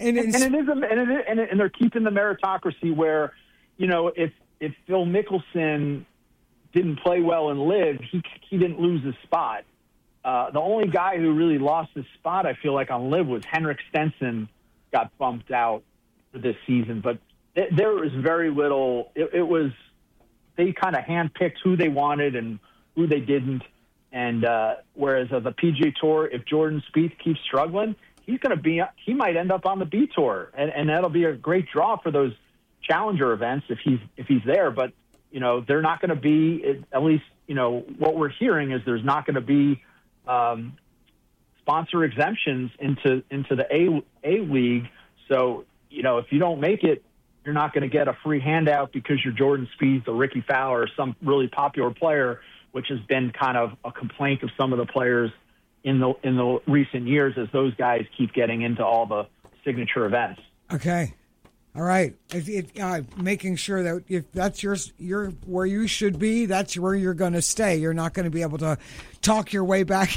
they're keeping the meritocracy where, if Phil Mickelson didn't play well in LIV, he didn't lose his spot. The only guy who really lost his spot, I feel like, on LIV was Henrik Stenson. Got bumped out for this season, but there was very little. It was they kind of handpicked who they wanted and who they didn't. And whereas the PGA Tour, if Jordan Spieth keeps struggling, he might end up on the B Tour, and that'll be a great draw for those challenger events if he's there. But they're not going to be, at least what we're hearing is there's not going to be sponsor exemptions into the A League. So if you don't make it, you're not going to get a free handout because you're Jordan Spieth or Ricky Fowler or some really popular player, which has been kind of a complaint of some of the players in the recent years as those guys keep getting into all the signature events.
Okay. All right. Making sure that if that's you're where you should be, that's where you're going to stay. You're not going to be able to talk your way back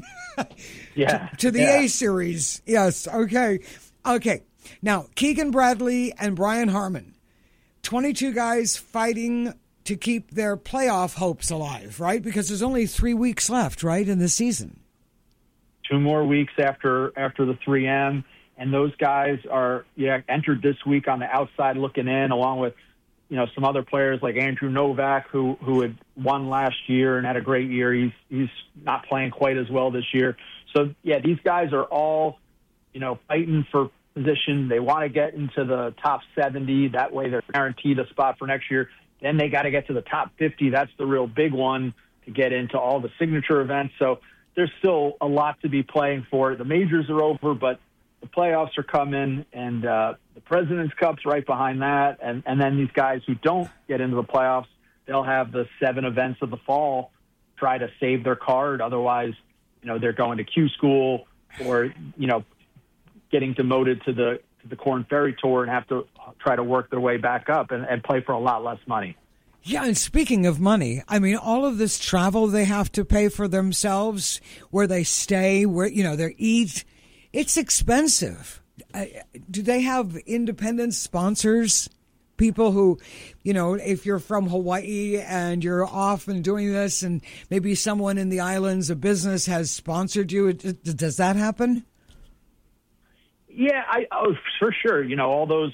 to the A Series. Yes. Okay. Now, Keegan Bradley and Brian Harman, 22 guys fighting to keep their playoff hopes alive, right? Because there's only 3 weeks left, right, in the season.
2 more weeks after the 3M, and those guys are entered this week on the outside looking in, along with some other players like Andrew Novak, who had won last year and had a great year. He's not playing quite as well this year. So these guys are all fighting for position. They want to get into the top 70. That way they're guaranteed a spot for next year. Then they got to get to the top 50. That's the real big one to get into all the signature events. So there's still a lot to be playing for. The majors are over, but the playoffs are coming, and the President's Cup's right behind that. And then these guys who don't get into the playoffs, they'll have the 7 events of the fall, try to save their card. Otherwise, they're going to Q School or, getting demoted to the Korn Ferry Tour and have to try to work their way back up and play for a lot less money.
Yeah, and speaking of money, I mean, all of this travel they have to pay for themselves, where they stay, where, they eat, it's expensive. Do they have independent sponsors? People who, if you're from Hawaii and you're off and doing this and maybe someone in the islands, a business has sponsored you, does that happen?
Yeah, for sure. All those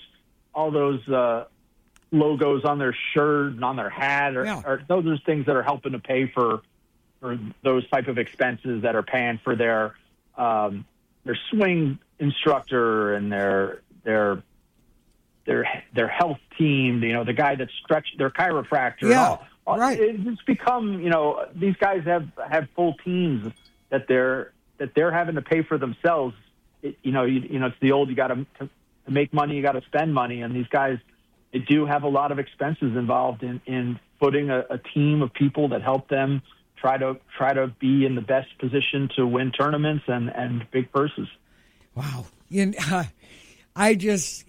logos on their shirt and on their hat, those are things that are helping to pay for those type of expenses that are paying for their swing instructor and their health team. The guy that stretched their chiropractor.
Yeah, right.
It's become these guys have full teams that they're having to pay for themselves. It's the old, you got to make money, you got to spend money. And these guys, they do have a lot of expenses involved in putting a team of people that help them try to be in the best position to win tournaments and big purses.
Wow. I just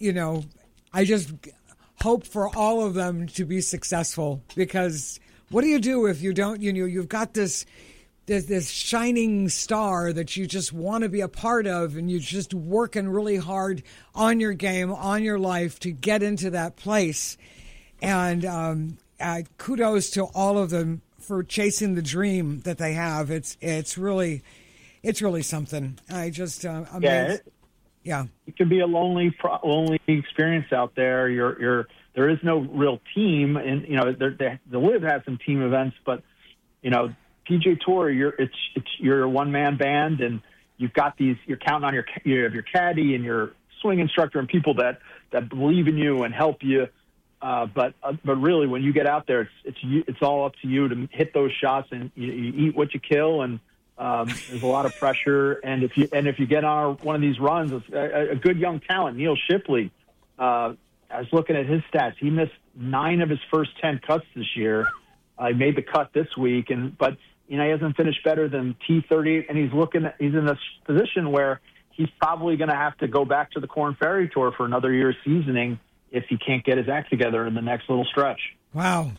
hope for all of them to be successful, because what do you do if you don't, you've got this shining star that you just want to be a part of, and you're just working really hard on your game, on your life to get into that place. And kudos to all of them for chasing the dream that they have. It's really something. I just it can be a lonely experience out there. There is no real team, and the LIV has some team events, but PGA Tour, you're a one-man band, and you've got you're counting on you have your caddy and your swing instructor and people that believe in you and help you. But really, when you get out there, it's all up to you to hit those shots, and you eat what you kill. And there's a lot of pressure. And if you get on one of these runs, a good young talent, Neil Shipley. I was looking at his stats. He missed 9 of his first 10 cuts this year. He made the cut this week, but he hasn't finished better than T38, and he's in this position where he's probably going to have to go back to the Korn Ferry Tour for another year's seasoning if he can't get his act together in the next little stretch. Wow.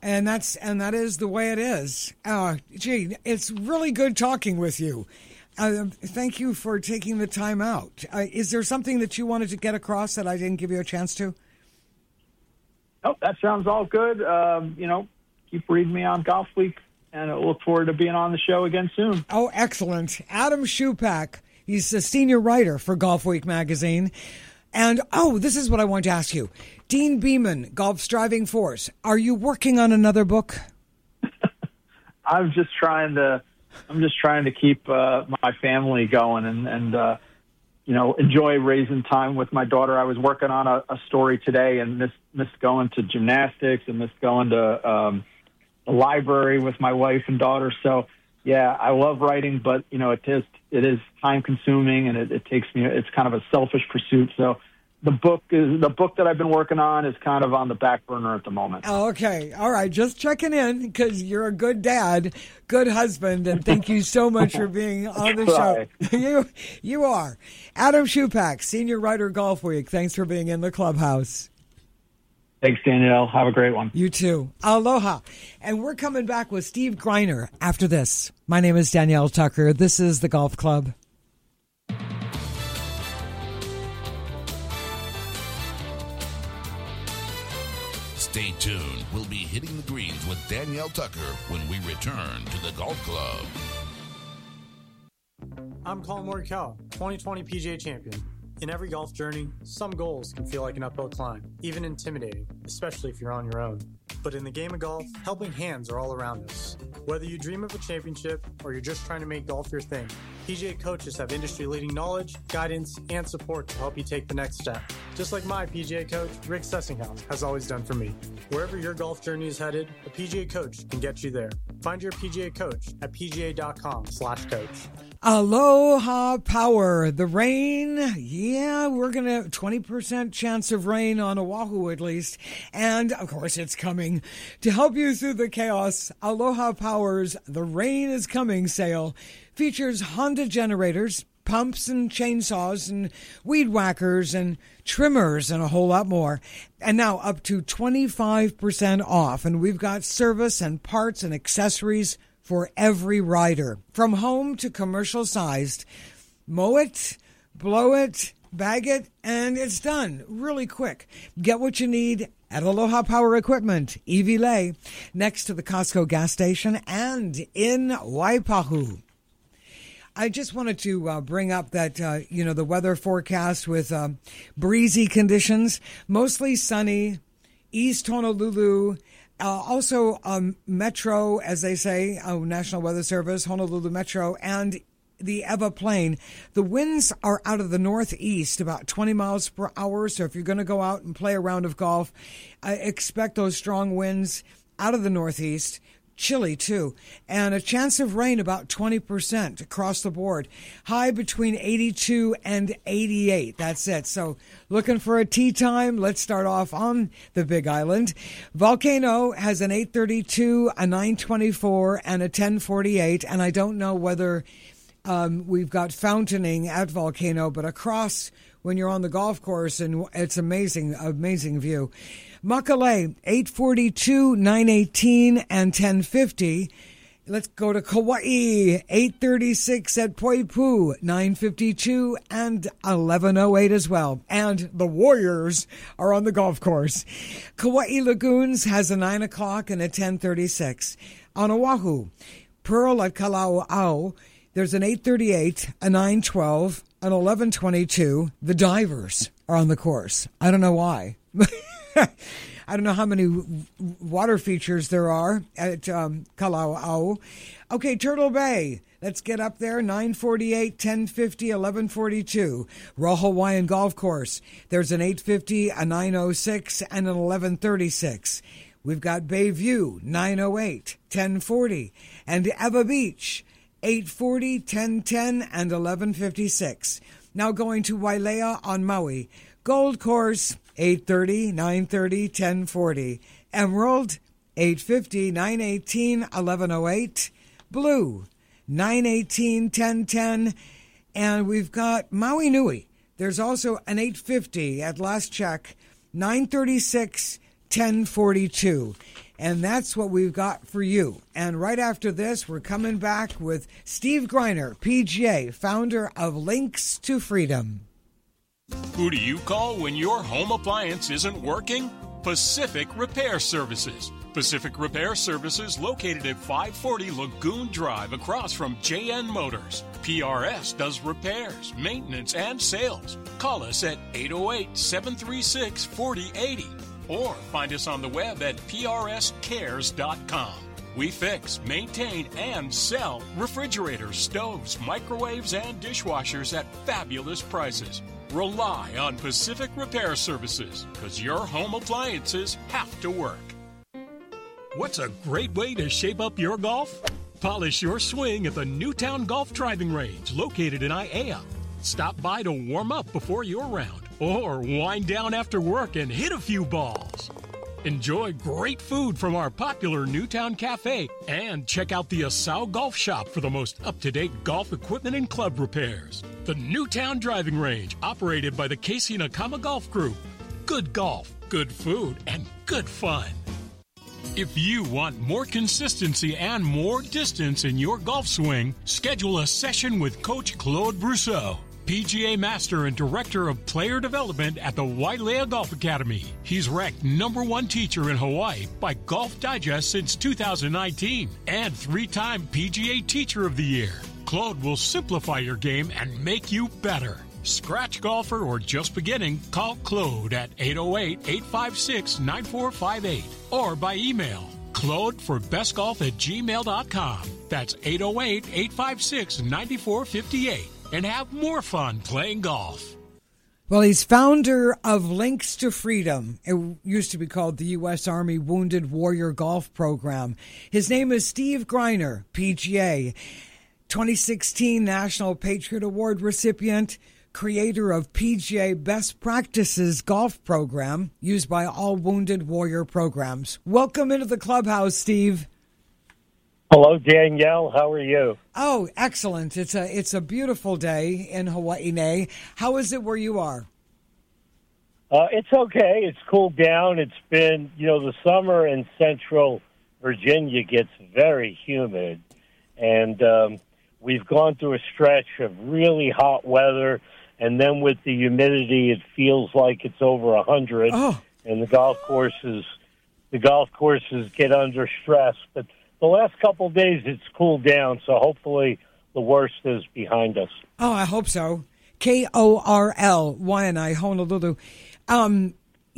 And that is the way it is. Gee, it's really good talking with you. Thank you for taking the time out. Is there something that you wanted to get across that I didn't give you a chance to?
Oh, that sounds all good. Keep reading me on Golf Week, and I look forward to being on the show again soon.
Oh, excellent. Adam Schupak, he's a senior writer for Golf Week magazine. And, this is what I wanted to ask you. Dean Beeman, Golf's Driving Force, are you working on another book?
I'm just trying to keep my family going and enjoy raising time with my daughter. I was working on a story today and missed going to gymnastics and missed going to the library with my wife and daughter. So, yeah, I love writing, but, it is time consuming and it takes me, it's kind of a selfish pursuit. So the book that I've been working on is kind of on the back burner at the moment.
Okay. All right. Just checking in because you're a good dad, good husband, and thank you so much for being on the show. You are. Adam Schupak, senior writer, Golf Week. Thanks for being in the clubhouse.
Thanks, Danielle. Have a great one.
You too. Aloha. And we're coming back with Steve Greiner after this. My name is Danielle Tucker. This is the Golf Club.
Stay tuned. We'll be hitting the greens with Danielle Tucker when we return to the Golf Club.
I'm Colin Morikawa, 2020 PGA champion. In every golf journey, some goals can feel like an uphill climb, even intimidating, especially if you're on your own. But in the game of golf, helping hands are all around us. Whether you dream of a championship or you're just trying to make golf your thing, PGA coaches have industry-leading knowledge, guidance, and support to help you take the next step. Just like my PGA coach, Rick Sessinghaus, has always done for me. Wherever your golf journey is headed, a PGA coach can get you there. Find your PGA coach at pga.com/coach.
Aloha Power. The rain, we're going to 20% chance of rain on Oahu at least. And, of course, it's coming. To help you through the chaos, Aloha Power's The Rain is Coming sale features Honda generators, pumps and chainsaws and weed whackers and trimmers and a whole lot more. And now up to 25% off. And we've got service and parts and accessories for every rider, from home to commercial sized. Mow it, blow it, bag it, and it's done really quick. Get what you need at Aloha Power Equipment, Evie Lay, next to the Costco gas station and in Waipahu. I just wanted to bring up that, the weather forecast with breezy conditions, mostly sunny, East Honolulu. Also, Metro, as they say, National Weather Service, Honolulu Metro, and the Ewa Plain. The winds are out of the northeast, about 20 miles per hour. So if you're going to go out and play a round of golf, expect those strong winds out of the northeast. Chilly, too. And a chance of rain about 20% across the board. High between 82 and 88. That's it. So looking for a tee time. Let's start off on the Big Island. Volcano has an 832, a 924, and a 1048. And I don't know whether we've got fountaining at Volcano, but across when you're on the golf course, and it's amazing view. Makale, 842, 918, and 1050. Let's go to Kauai, 836 at Poipu, 952, and 1108 as well. And the Warriors are on the golf course. Kauai Lagoons has a 9 o'clock and a 1036. On Oahu, Pearl at Kalauau, there's an 838, a 912, an 1122. The Divers are on the course. I don't know why. I don't know how many water features there are at Kalauau. Okay, Turtle Bay. Let's get up there. 948, 1050, 1142. Royal Hawaiian Golf Course. There's an 850, a 906, and an 1136. We've got Bayview, 908, 1040. And Ewa Beach, 840, 1010, and 1156. Now going to Wailea on Maui. Gold Course, 830, 930, 1040. Emerald, 850, 918, 1108. Blue, 918, 1010. And we've got Maui Nui. There's also an 850 at last check, 936, 1042. And that's what we've got for you. And right after this, we're coming back with Steve Greiner, PGA, founder of Links to Freedom.
Who do you call when your home appliance isn't working? Pacific Repair Services. Pacific Repair Services, located at 540 Lagoon Drive across from JN Motors. PRS does repairs, maintenance, and sales. Call us at 808-736-4080 or find us on the web at prscares.com. We fix, maintain, and sell refrigerators, stoves, microwaves, and dishwashers at fabulous prices. Rely on Pacific Repair Services, because your home appliances have to work. What's a great way to shape up your golf? Polish your swing at the Newtown Golf Driving Range, located in Aiea. Stop by to warm up before your round, or wind down after work and hit a few balls. Enjoy great food from our popular Newtown Cafe, and check out the Asau Golf Shop for the most up-to-date golf equipment and club repairs. The Newtown Driving Range, operated by the Casey Nakama Golf Group. Good golf, good food, and good fun. If you want more consistency and more distance in your golf swing, schedule a session with Coach Claude Brousseau, PGA Master and Director of Player Development at the Wailea Golf Academy. He's ranked #1 teacher in Hawaii by Golf Digest since 2019 and 3-time PGA Teacher of the Year. Claude will simplify your game and make you better. Scratch golfer or just beginning, call Claude at 808-856-9458 or by email claudeforbestgolf@gmail.com. That's 808-856-9458. And have more fun playing golf.
Well, he's founder of Links to Freedom. It used to be called the U.S. Army Wounded Warrior Golf Program. His name is Steve Greiner, PGA, 2016 National Patriot Award recipient, creator of PGA Best Practices Golf Program, used by all Wounded Warrior programs. Welcome into the clubhouse, Steve.
Hello, Danielle. How are you?
Oh, excellent. It's a beautiful day in Hawaii. How is it where you are?
It's okay. It's cooled down. It's been, the summer in central Virginia gets very humid. And we've gone through a stretch of really hot weather. And then with the humidity, it feels like it's over 100.
Oh.
And the golf courses get under stress. But the last couple of days, it's cooled down, so hopefully the worst is behind us.
Oh, I hope so. KORL, Honolulu. When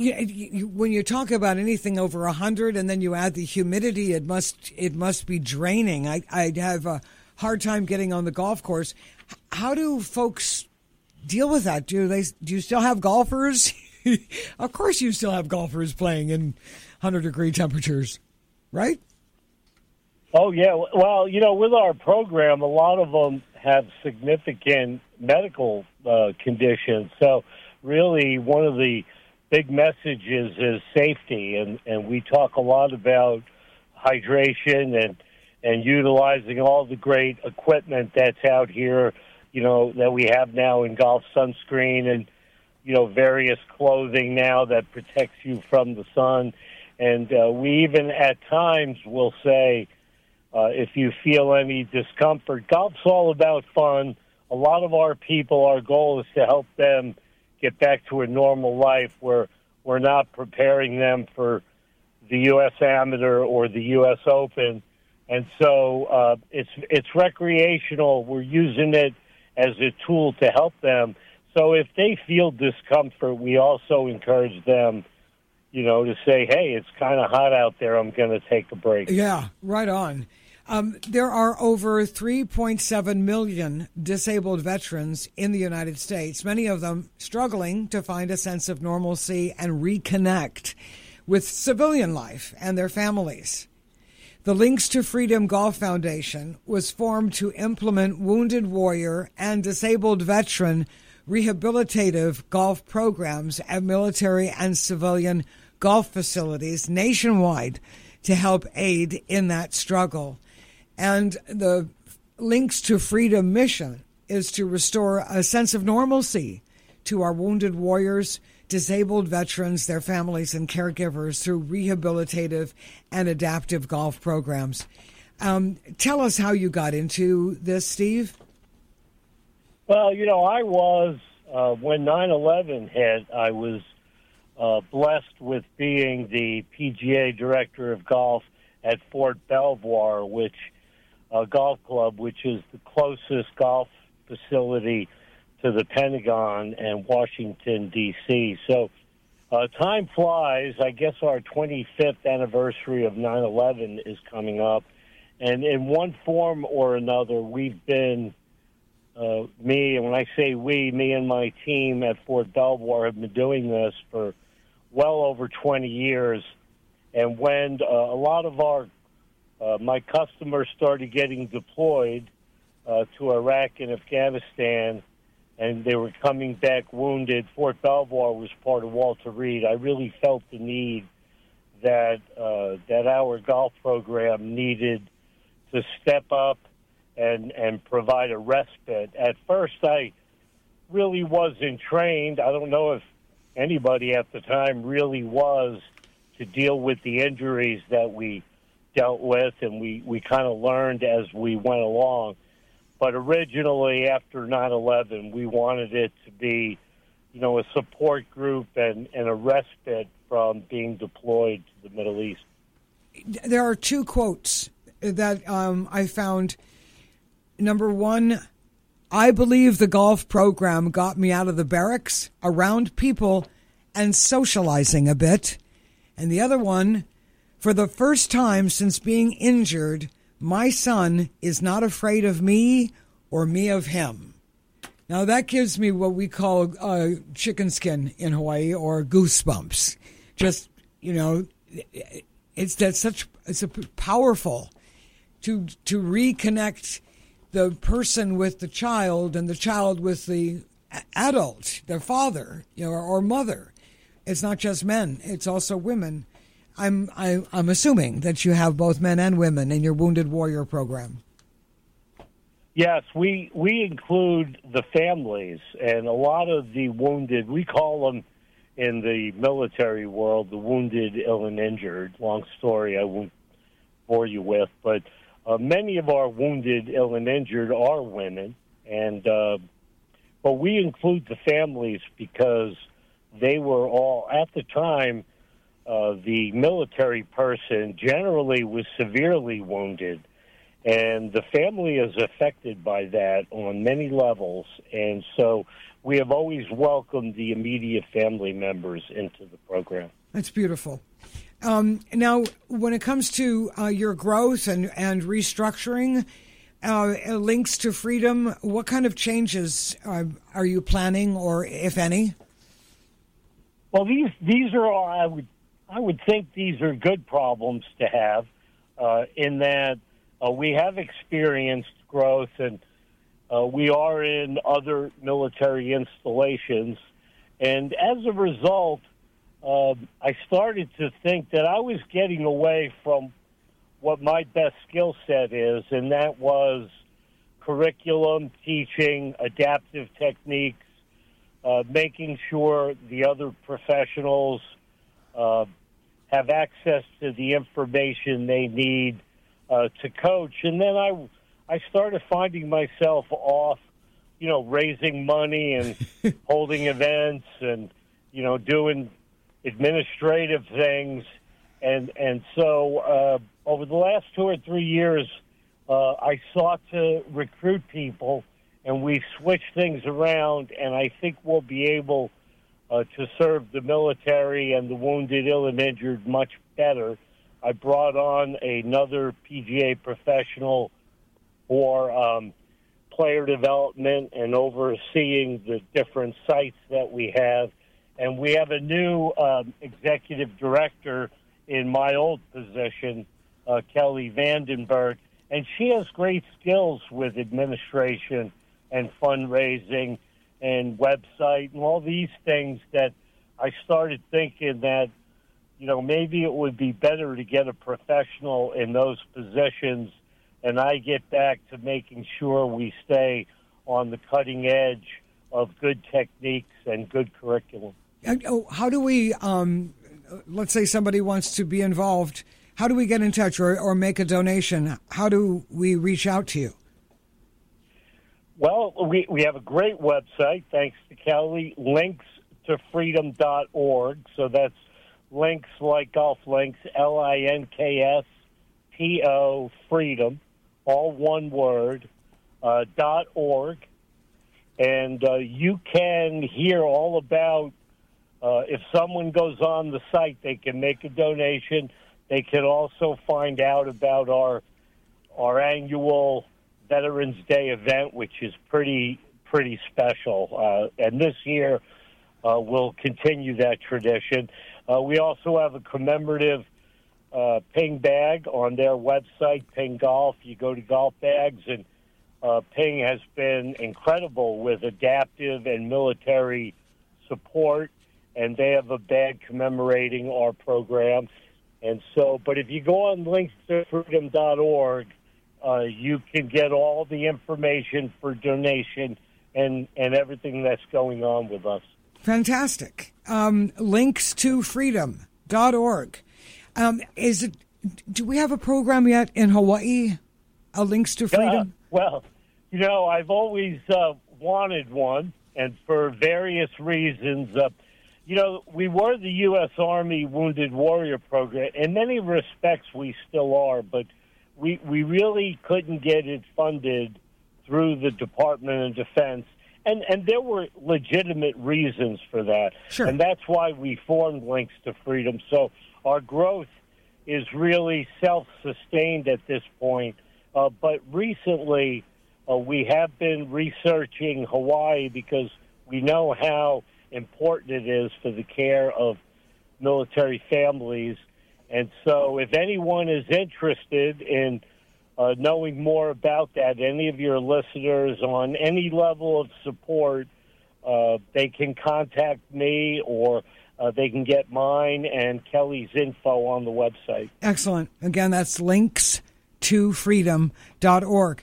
you talk about anything over 100 and then you add the humidity, it must be draining. I'd have a hard time getting on the golf course. How do folks deal with that? Do you still have golfers? Of course you still have golfers playing in 100-degree temperatures, right?
Oh, yeah. Well, with our program, a lot of them have significant medical conditions. So really one of the big messages is safety. And we talk a lot about hydration and utilizing all the great equipment that's out here, that we have now in golf, sunscreen and, various clothing now that protects you from the sun. And we even at times will say, if you feel any discomfort, golf's all about fun. A lot of our people, our goal is to help them get back to a normal life where we're not preparing them for the U.S. Amateur or the U.S. Open. And so it's recreational. We're using it as a tool to help them. So if they feel discomfort, we also encourage them, to say, hey, it's kind of hot out there. I'm going to take a break.
Yeah, right on. There are over 3.7 million disabled veterans in the United States, many of them struggling to find a sense of normalcy and reconnect with civilian life and their families. The Links to Freedom Golf Foundation was formed to implement wounded warrior and disabled veteran rehabilitative golf programs at military and civilian golf facilities nationwide to help aid in that struggle. And the Links to Freedom mission is to restore a sense of normalcy to our wounded warriors, disabled veterans, their families, and caregivers through rehabilitative and adaptive golf programs. Tell us how you got into this, Steve.
Well, I was, when 9/11 hit, I was blessed with being the PGA Director of Golf at Fort Belvoir, golf club, which is the closest golf facility to the Pentagon and Washington, D.C. So time flies. I guess our 25th anniversary of 9/11 is coming up. And in one form or another, we've been, me, and when I say we, me and my team at Fort Belvoir have been doing this for well over 20 years. And when a lot of my customers started getting deployed to Iraq and Afghanistan, and they were coming back wounded, Fort Belvoir was part of Walter Reed. I really felt the need that our golf program needed to step up and provide a respite. At first, I really wasn't trained. I don't know if anybody at the time really was, to deal with the injuries that we dealt with, and we kind of learned as we went along. But originally, after 9/11, we wanted it to be, a support group and a respite from being deployed to the Middle East.
There are two quotes that I found. Number one, I believe the golf program got me out of the barracks, around people, and socializing a bit. And the other one, for the first time since being injured, my son is not afraid of me or me of him. Now that gives me what we call chicken skin in Hawaii, or goosebumps. Just, it's a powerful to reconnect the person with the child and the child with the adult, their father, or mother. It's not just men; it's also women. I'm assuming that you have both men and women in your Wounded Warrior program.
Yes, we include the families, and a lot of the wounded, we call them in the military world the wounded, ill, and injured. Long story I won't bore you with, but many of our wounded, ill, and injured are women, but we include the families because they were all, at the time, the military person generally was severely wounded, and the family is affected by that on many levels, and so we have always welcomed the immediate family members into the program.
That's beautiful. Now, when it comes to your growth and restructuring, Links to Freedom, what kind of changes are you planning, or if any?
Well, these are all, I would think these are good problems to have, in that we have experienced growth, and we are in other military installations, and as a result, I started to think that I was getting away from what my best skill set is, and that was curriculum, teaching, adaptive techniques, making sure the other professionals have access to the information they need to coach. And then I started finding myself off, raising money and holding events and, doing administrative things. And so over the last 2 or 3 years, I sought to recruit people, and we switched things around, and I think we'll be able to serve the military and the wounded, ill, and injured much better. I brought on another PGA professional for player development and overseeing the different sites that we have. And we have a new executive director in my old position, Kelly Vandenberg, and she has great skills with administration and fundraising and website and all these things that I started thinking that, maybe it would be better to get a professional in those positions, and I get back to making sure we stay on the cutting edge of good techniques and good curriculum.
How do we, let's say somebody wants to be involved, how do we get in touch or make a donation? How do we reach out to you?
Well, we have a great website, thanks to Kelly, linkstofreedom.org. So that's links like golf links, LINKSTO, freedom, all one word, .org. And you can hear all about, if someone goes on the site, they can make a donation. They can also find out about our annual Veterans Day event, which is pretty special. And this year, we'll continue that tradition. We also have a commemorative Ping bag on their website, Ping Golf. You go to Golf Bags, and Ping has been incredible with adaptive and military support, and they have a bag commemorating our program. And so, but if you go on linkstofreedom.org, you can get all the information for donation and everything that's going on with us.
Fantastic. Linkstofreedom.org. Do we have a program yet in Hawaii? Links to Freedom?
Well, I've always wanted one, and for various reasons. We were the U.S. Army Wounded Warrior Program. In many respects, we still are, but we really couldn't get it funded through the Department of Defense. And there were legitimate reasons for that.
Sure.
And that's why we formed Links to Freedom. So our growth is really self-sustained at this point. But recently, we have been researching Hawaii because we know how important it is for the care of military families. And so if anyone is interested in knowing more about that, any of your listeners on any level of support, they can contact me or they can get mine and Kelly's info on the website.
Excellent. Again, that's linkstofreedom.org.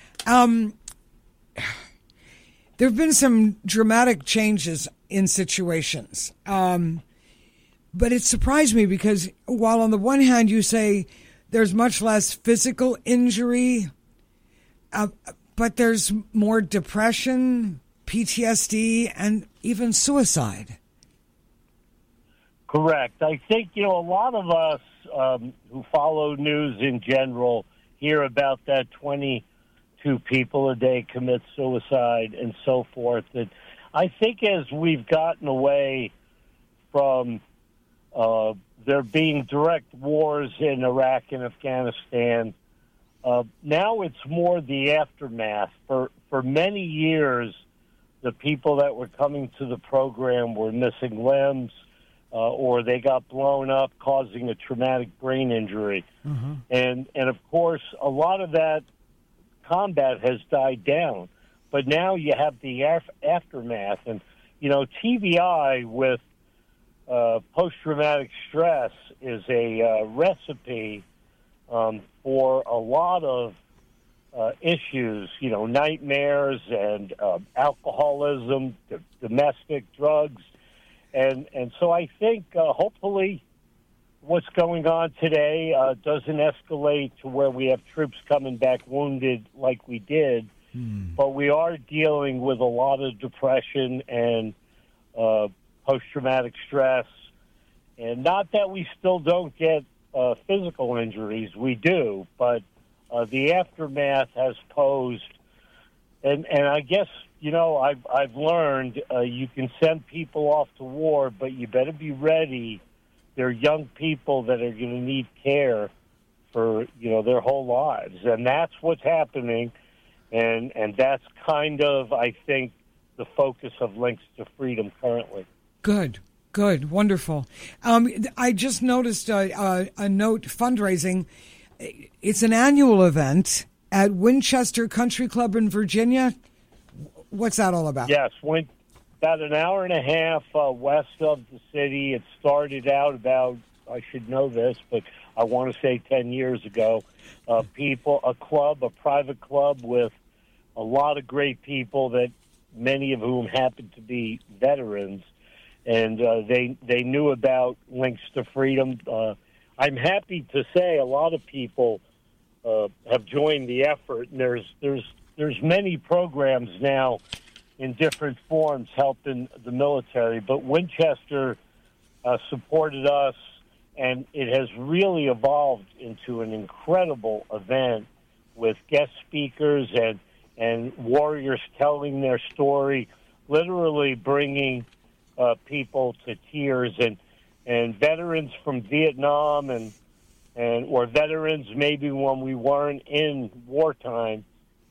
There have been some dramatic changes in situations. But it surprised me because while on the one hand you say there's much less physical injury, but there's more depression, PTSD, and even suicide.
Correct. I think, a lot of us who follow news in general hear about that 22 people a day commit suicide and so forth. And I think as we've gotten away from there being direct wars in Iraq and Afghanistan, now it's more the aftermath. For many years, the people that were coming to the program were missing limbs, or they got blown up, causing a traumatic brain injury. Mm-hmm. And of course, a lot of that combat has died down. But now you have the aftermath. And, TBI with post-traumatic stress is a recipe for a lot of issues, nightmares and alcoholism, domestic drugs. And so I think hopefully what's going on today doesn't escalate to where we have troops coming back wounded like we did. But we are dealing with a lot of depression and post-traumatic stress. And not that we still don't get physical injuries. We do. But the aftermath has posed. And I guess, I've learned you can send people off to war, but you better be ready. They're young people that are going to need care for, their whole lives. And that's what's happening. And that's kind of, I think, the focus of Links to Freedom currently.
Good, wonderful. I just noticed a note, fundraising. It's an annual event at Winchester Country Club in Virginia. What's that all about?
Yes, about an hour and a half west of the city. It started out about, I should know this, but I want to say 10 years ago. A private club with a lot of great people that many of whom happen to be veterans, and they knew about Links to Freedom. I'm happy to say a lot of people have joined the effort, and there's many programs now in different forms helping the military, but Winchester supported us, and it has really evolved into an incredible event with guest speakers and warriors telling their story, literally bringing people to tears, and veterans from Vietnam and or veterans maybe when we weren't in wartime,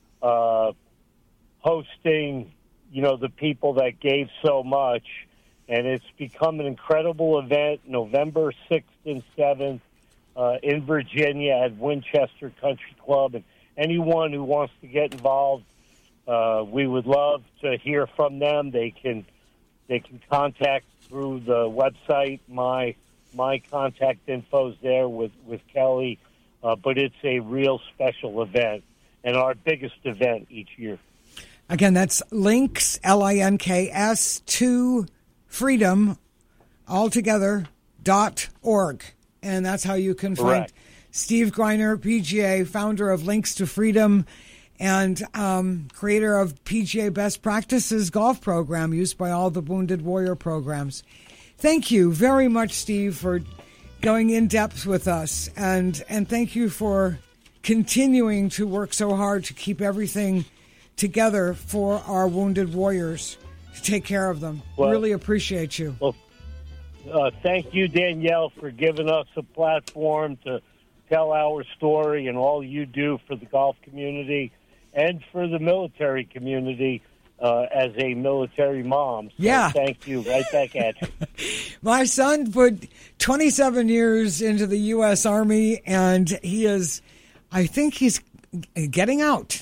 hosting, the people that gave so much. And it's become an incredible event, November 6th and 7th in Virginia at Winchester Country Club. And anyone who wants to get involved, we would love to hear from them. They can contact through the website. My contact info's there with Kelly. But it's a real special event and our biggest event each year.
Again, that's Links, LINKS, to Freedom, altogether.org. And that's how you can find Steve Greiner, PGA, founder of Links to Freedom and creator of PGA Best Practices golf program used by all the Wounded Warrior programs. Thank you very much, Steve, for going in depth with us. And thank you for continuing to work so hard to keep everything together for our Wounded Warriors, to take care of them. Really appreciate you.
Well, thank you, Danielle, for giving us a platform to tell our story and all you do for the golf community and for the military community as a military mom. So thank you. Right back at you.
My son put 27 years into the U.S. Army, and he is, I think he's getting out.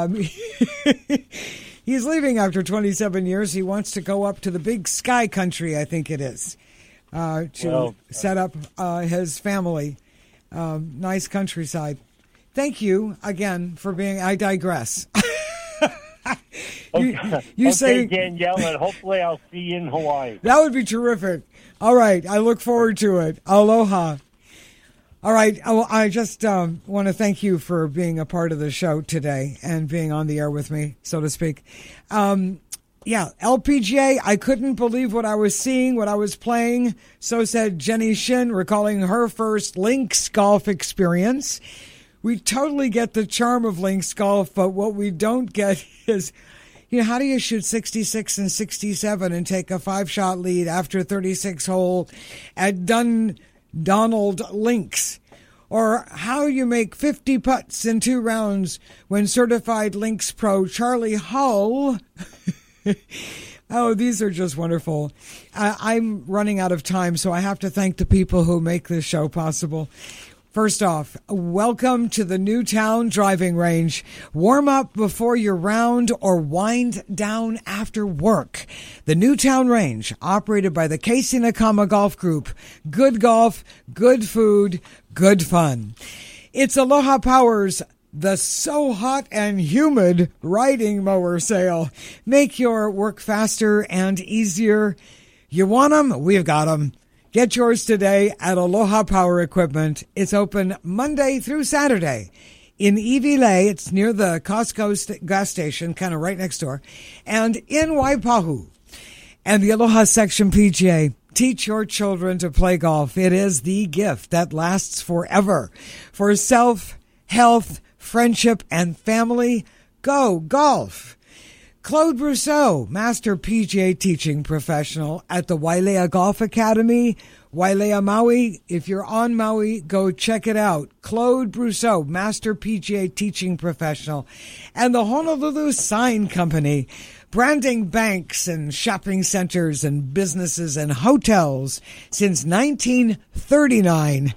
He's leaving after 27 years. He wants to go up to the big sky country, I think it is, to set up his family. Nice countryside. Thank you again for being, I digress. you say,
Danielle, and hopefully I'll see you in Hawaii.
That would be terrific. All right. I look forward to it. Aloha. All right. I just want to thank you for being a part of the show today and being on the air with me, so to speak. LPGA, I couldn't believe what I was seeing, what I was playing. So said Jenny Shin, recalling her first Links golf experience. We totally get the charm of Links golf, but what we don't get is, how do you shoot 66 and 67 and take a 5-shot lead after 36 hole at Donald Links? Or how you make 50 putts in 2 rounds when certified Links pro Charlie Hull... Oh, these are just wonderful. I'm running out of time, so I have to thank the people who make this show possible. First off, welcome to the Newtown driving range. Warm up before your round or wind down after work. The Newtown range, operated by the Casey Nakama Golf Group. Good golf, good food, good fun. It's Aloha Power's the So Hot and Humid riding mower sale. Make your work faster and easier. You want them? We've got them. Get yours today at Aloha Power Equipment. It's open Monday through Saturday in Iwilei. It's near the Costco gas station, kind of right next door, and in Waipahu. And the Aloha Section PGA. Teach your children to play golf. It is the gift that lasts forever. For self, health, friendship, and family, go golf. Claude Brousseau, Master PGA Teaching Professional at the Wailea Golf Academy, Wailea, Maui. If you're on Maui, go check it out. Claude Brousseau, Master PGA Teaching Professional. And the Honolulu Sign Company, branding banks and shopping centers and businesses and hotels since 1939.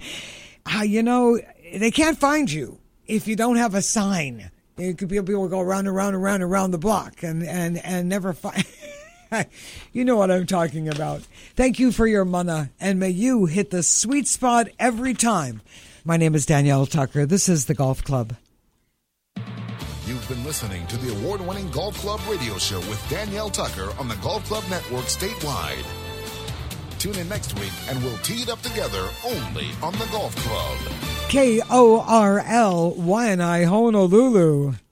They can't find you if you don't have a sign. It could be people go around the block and never find. You know what I'm talking about. Thank you for your mana, and may you hit the sweet spot every time. My name is Danielle Tucker. This is the Golf Club.
You've been listening to the award-winning Golf Club radio show with Danielle Tucker on the Golf Club Network statewide. Tune in next week and we'll tee it up together only on the Golf Club.
KORL, Waianae, Honolulu.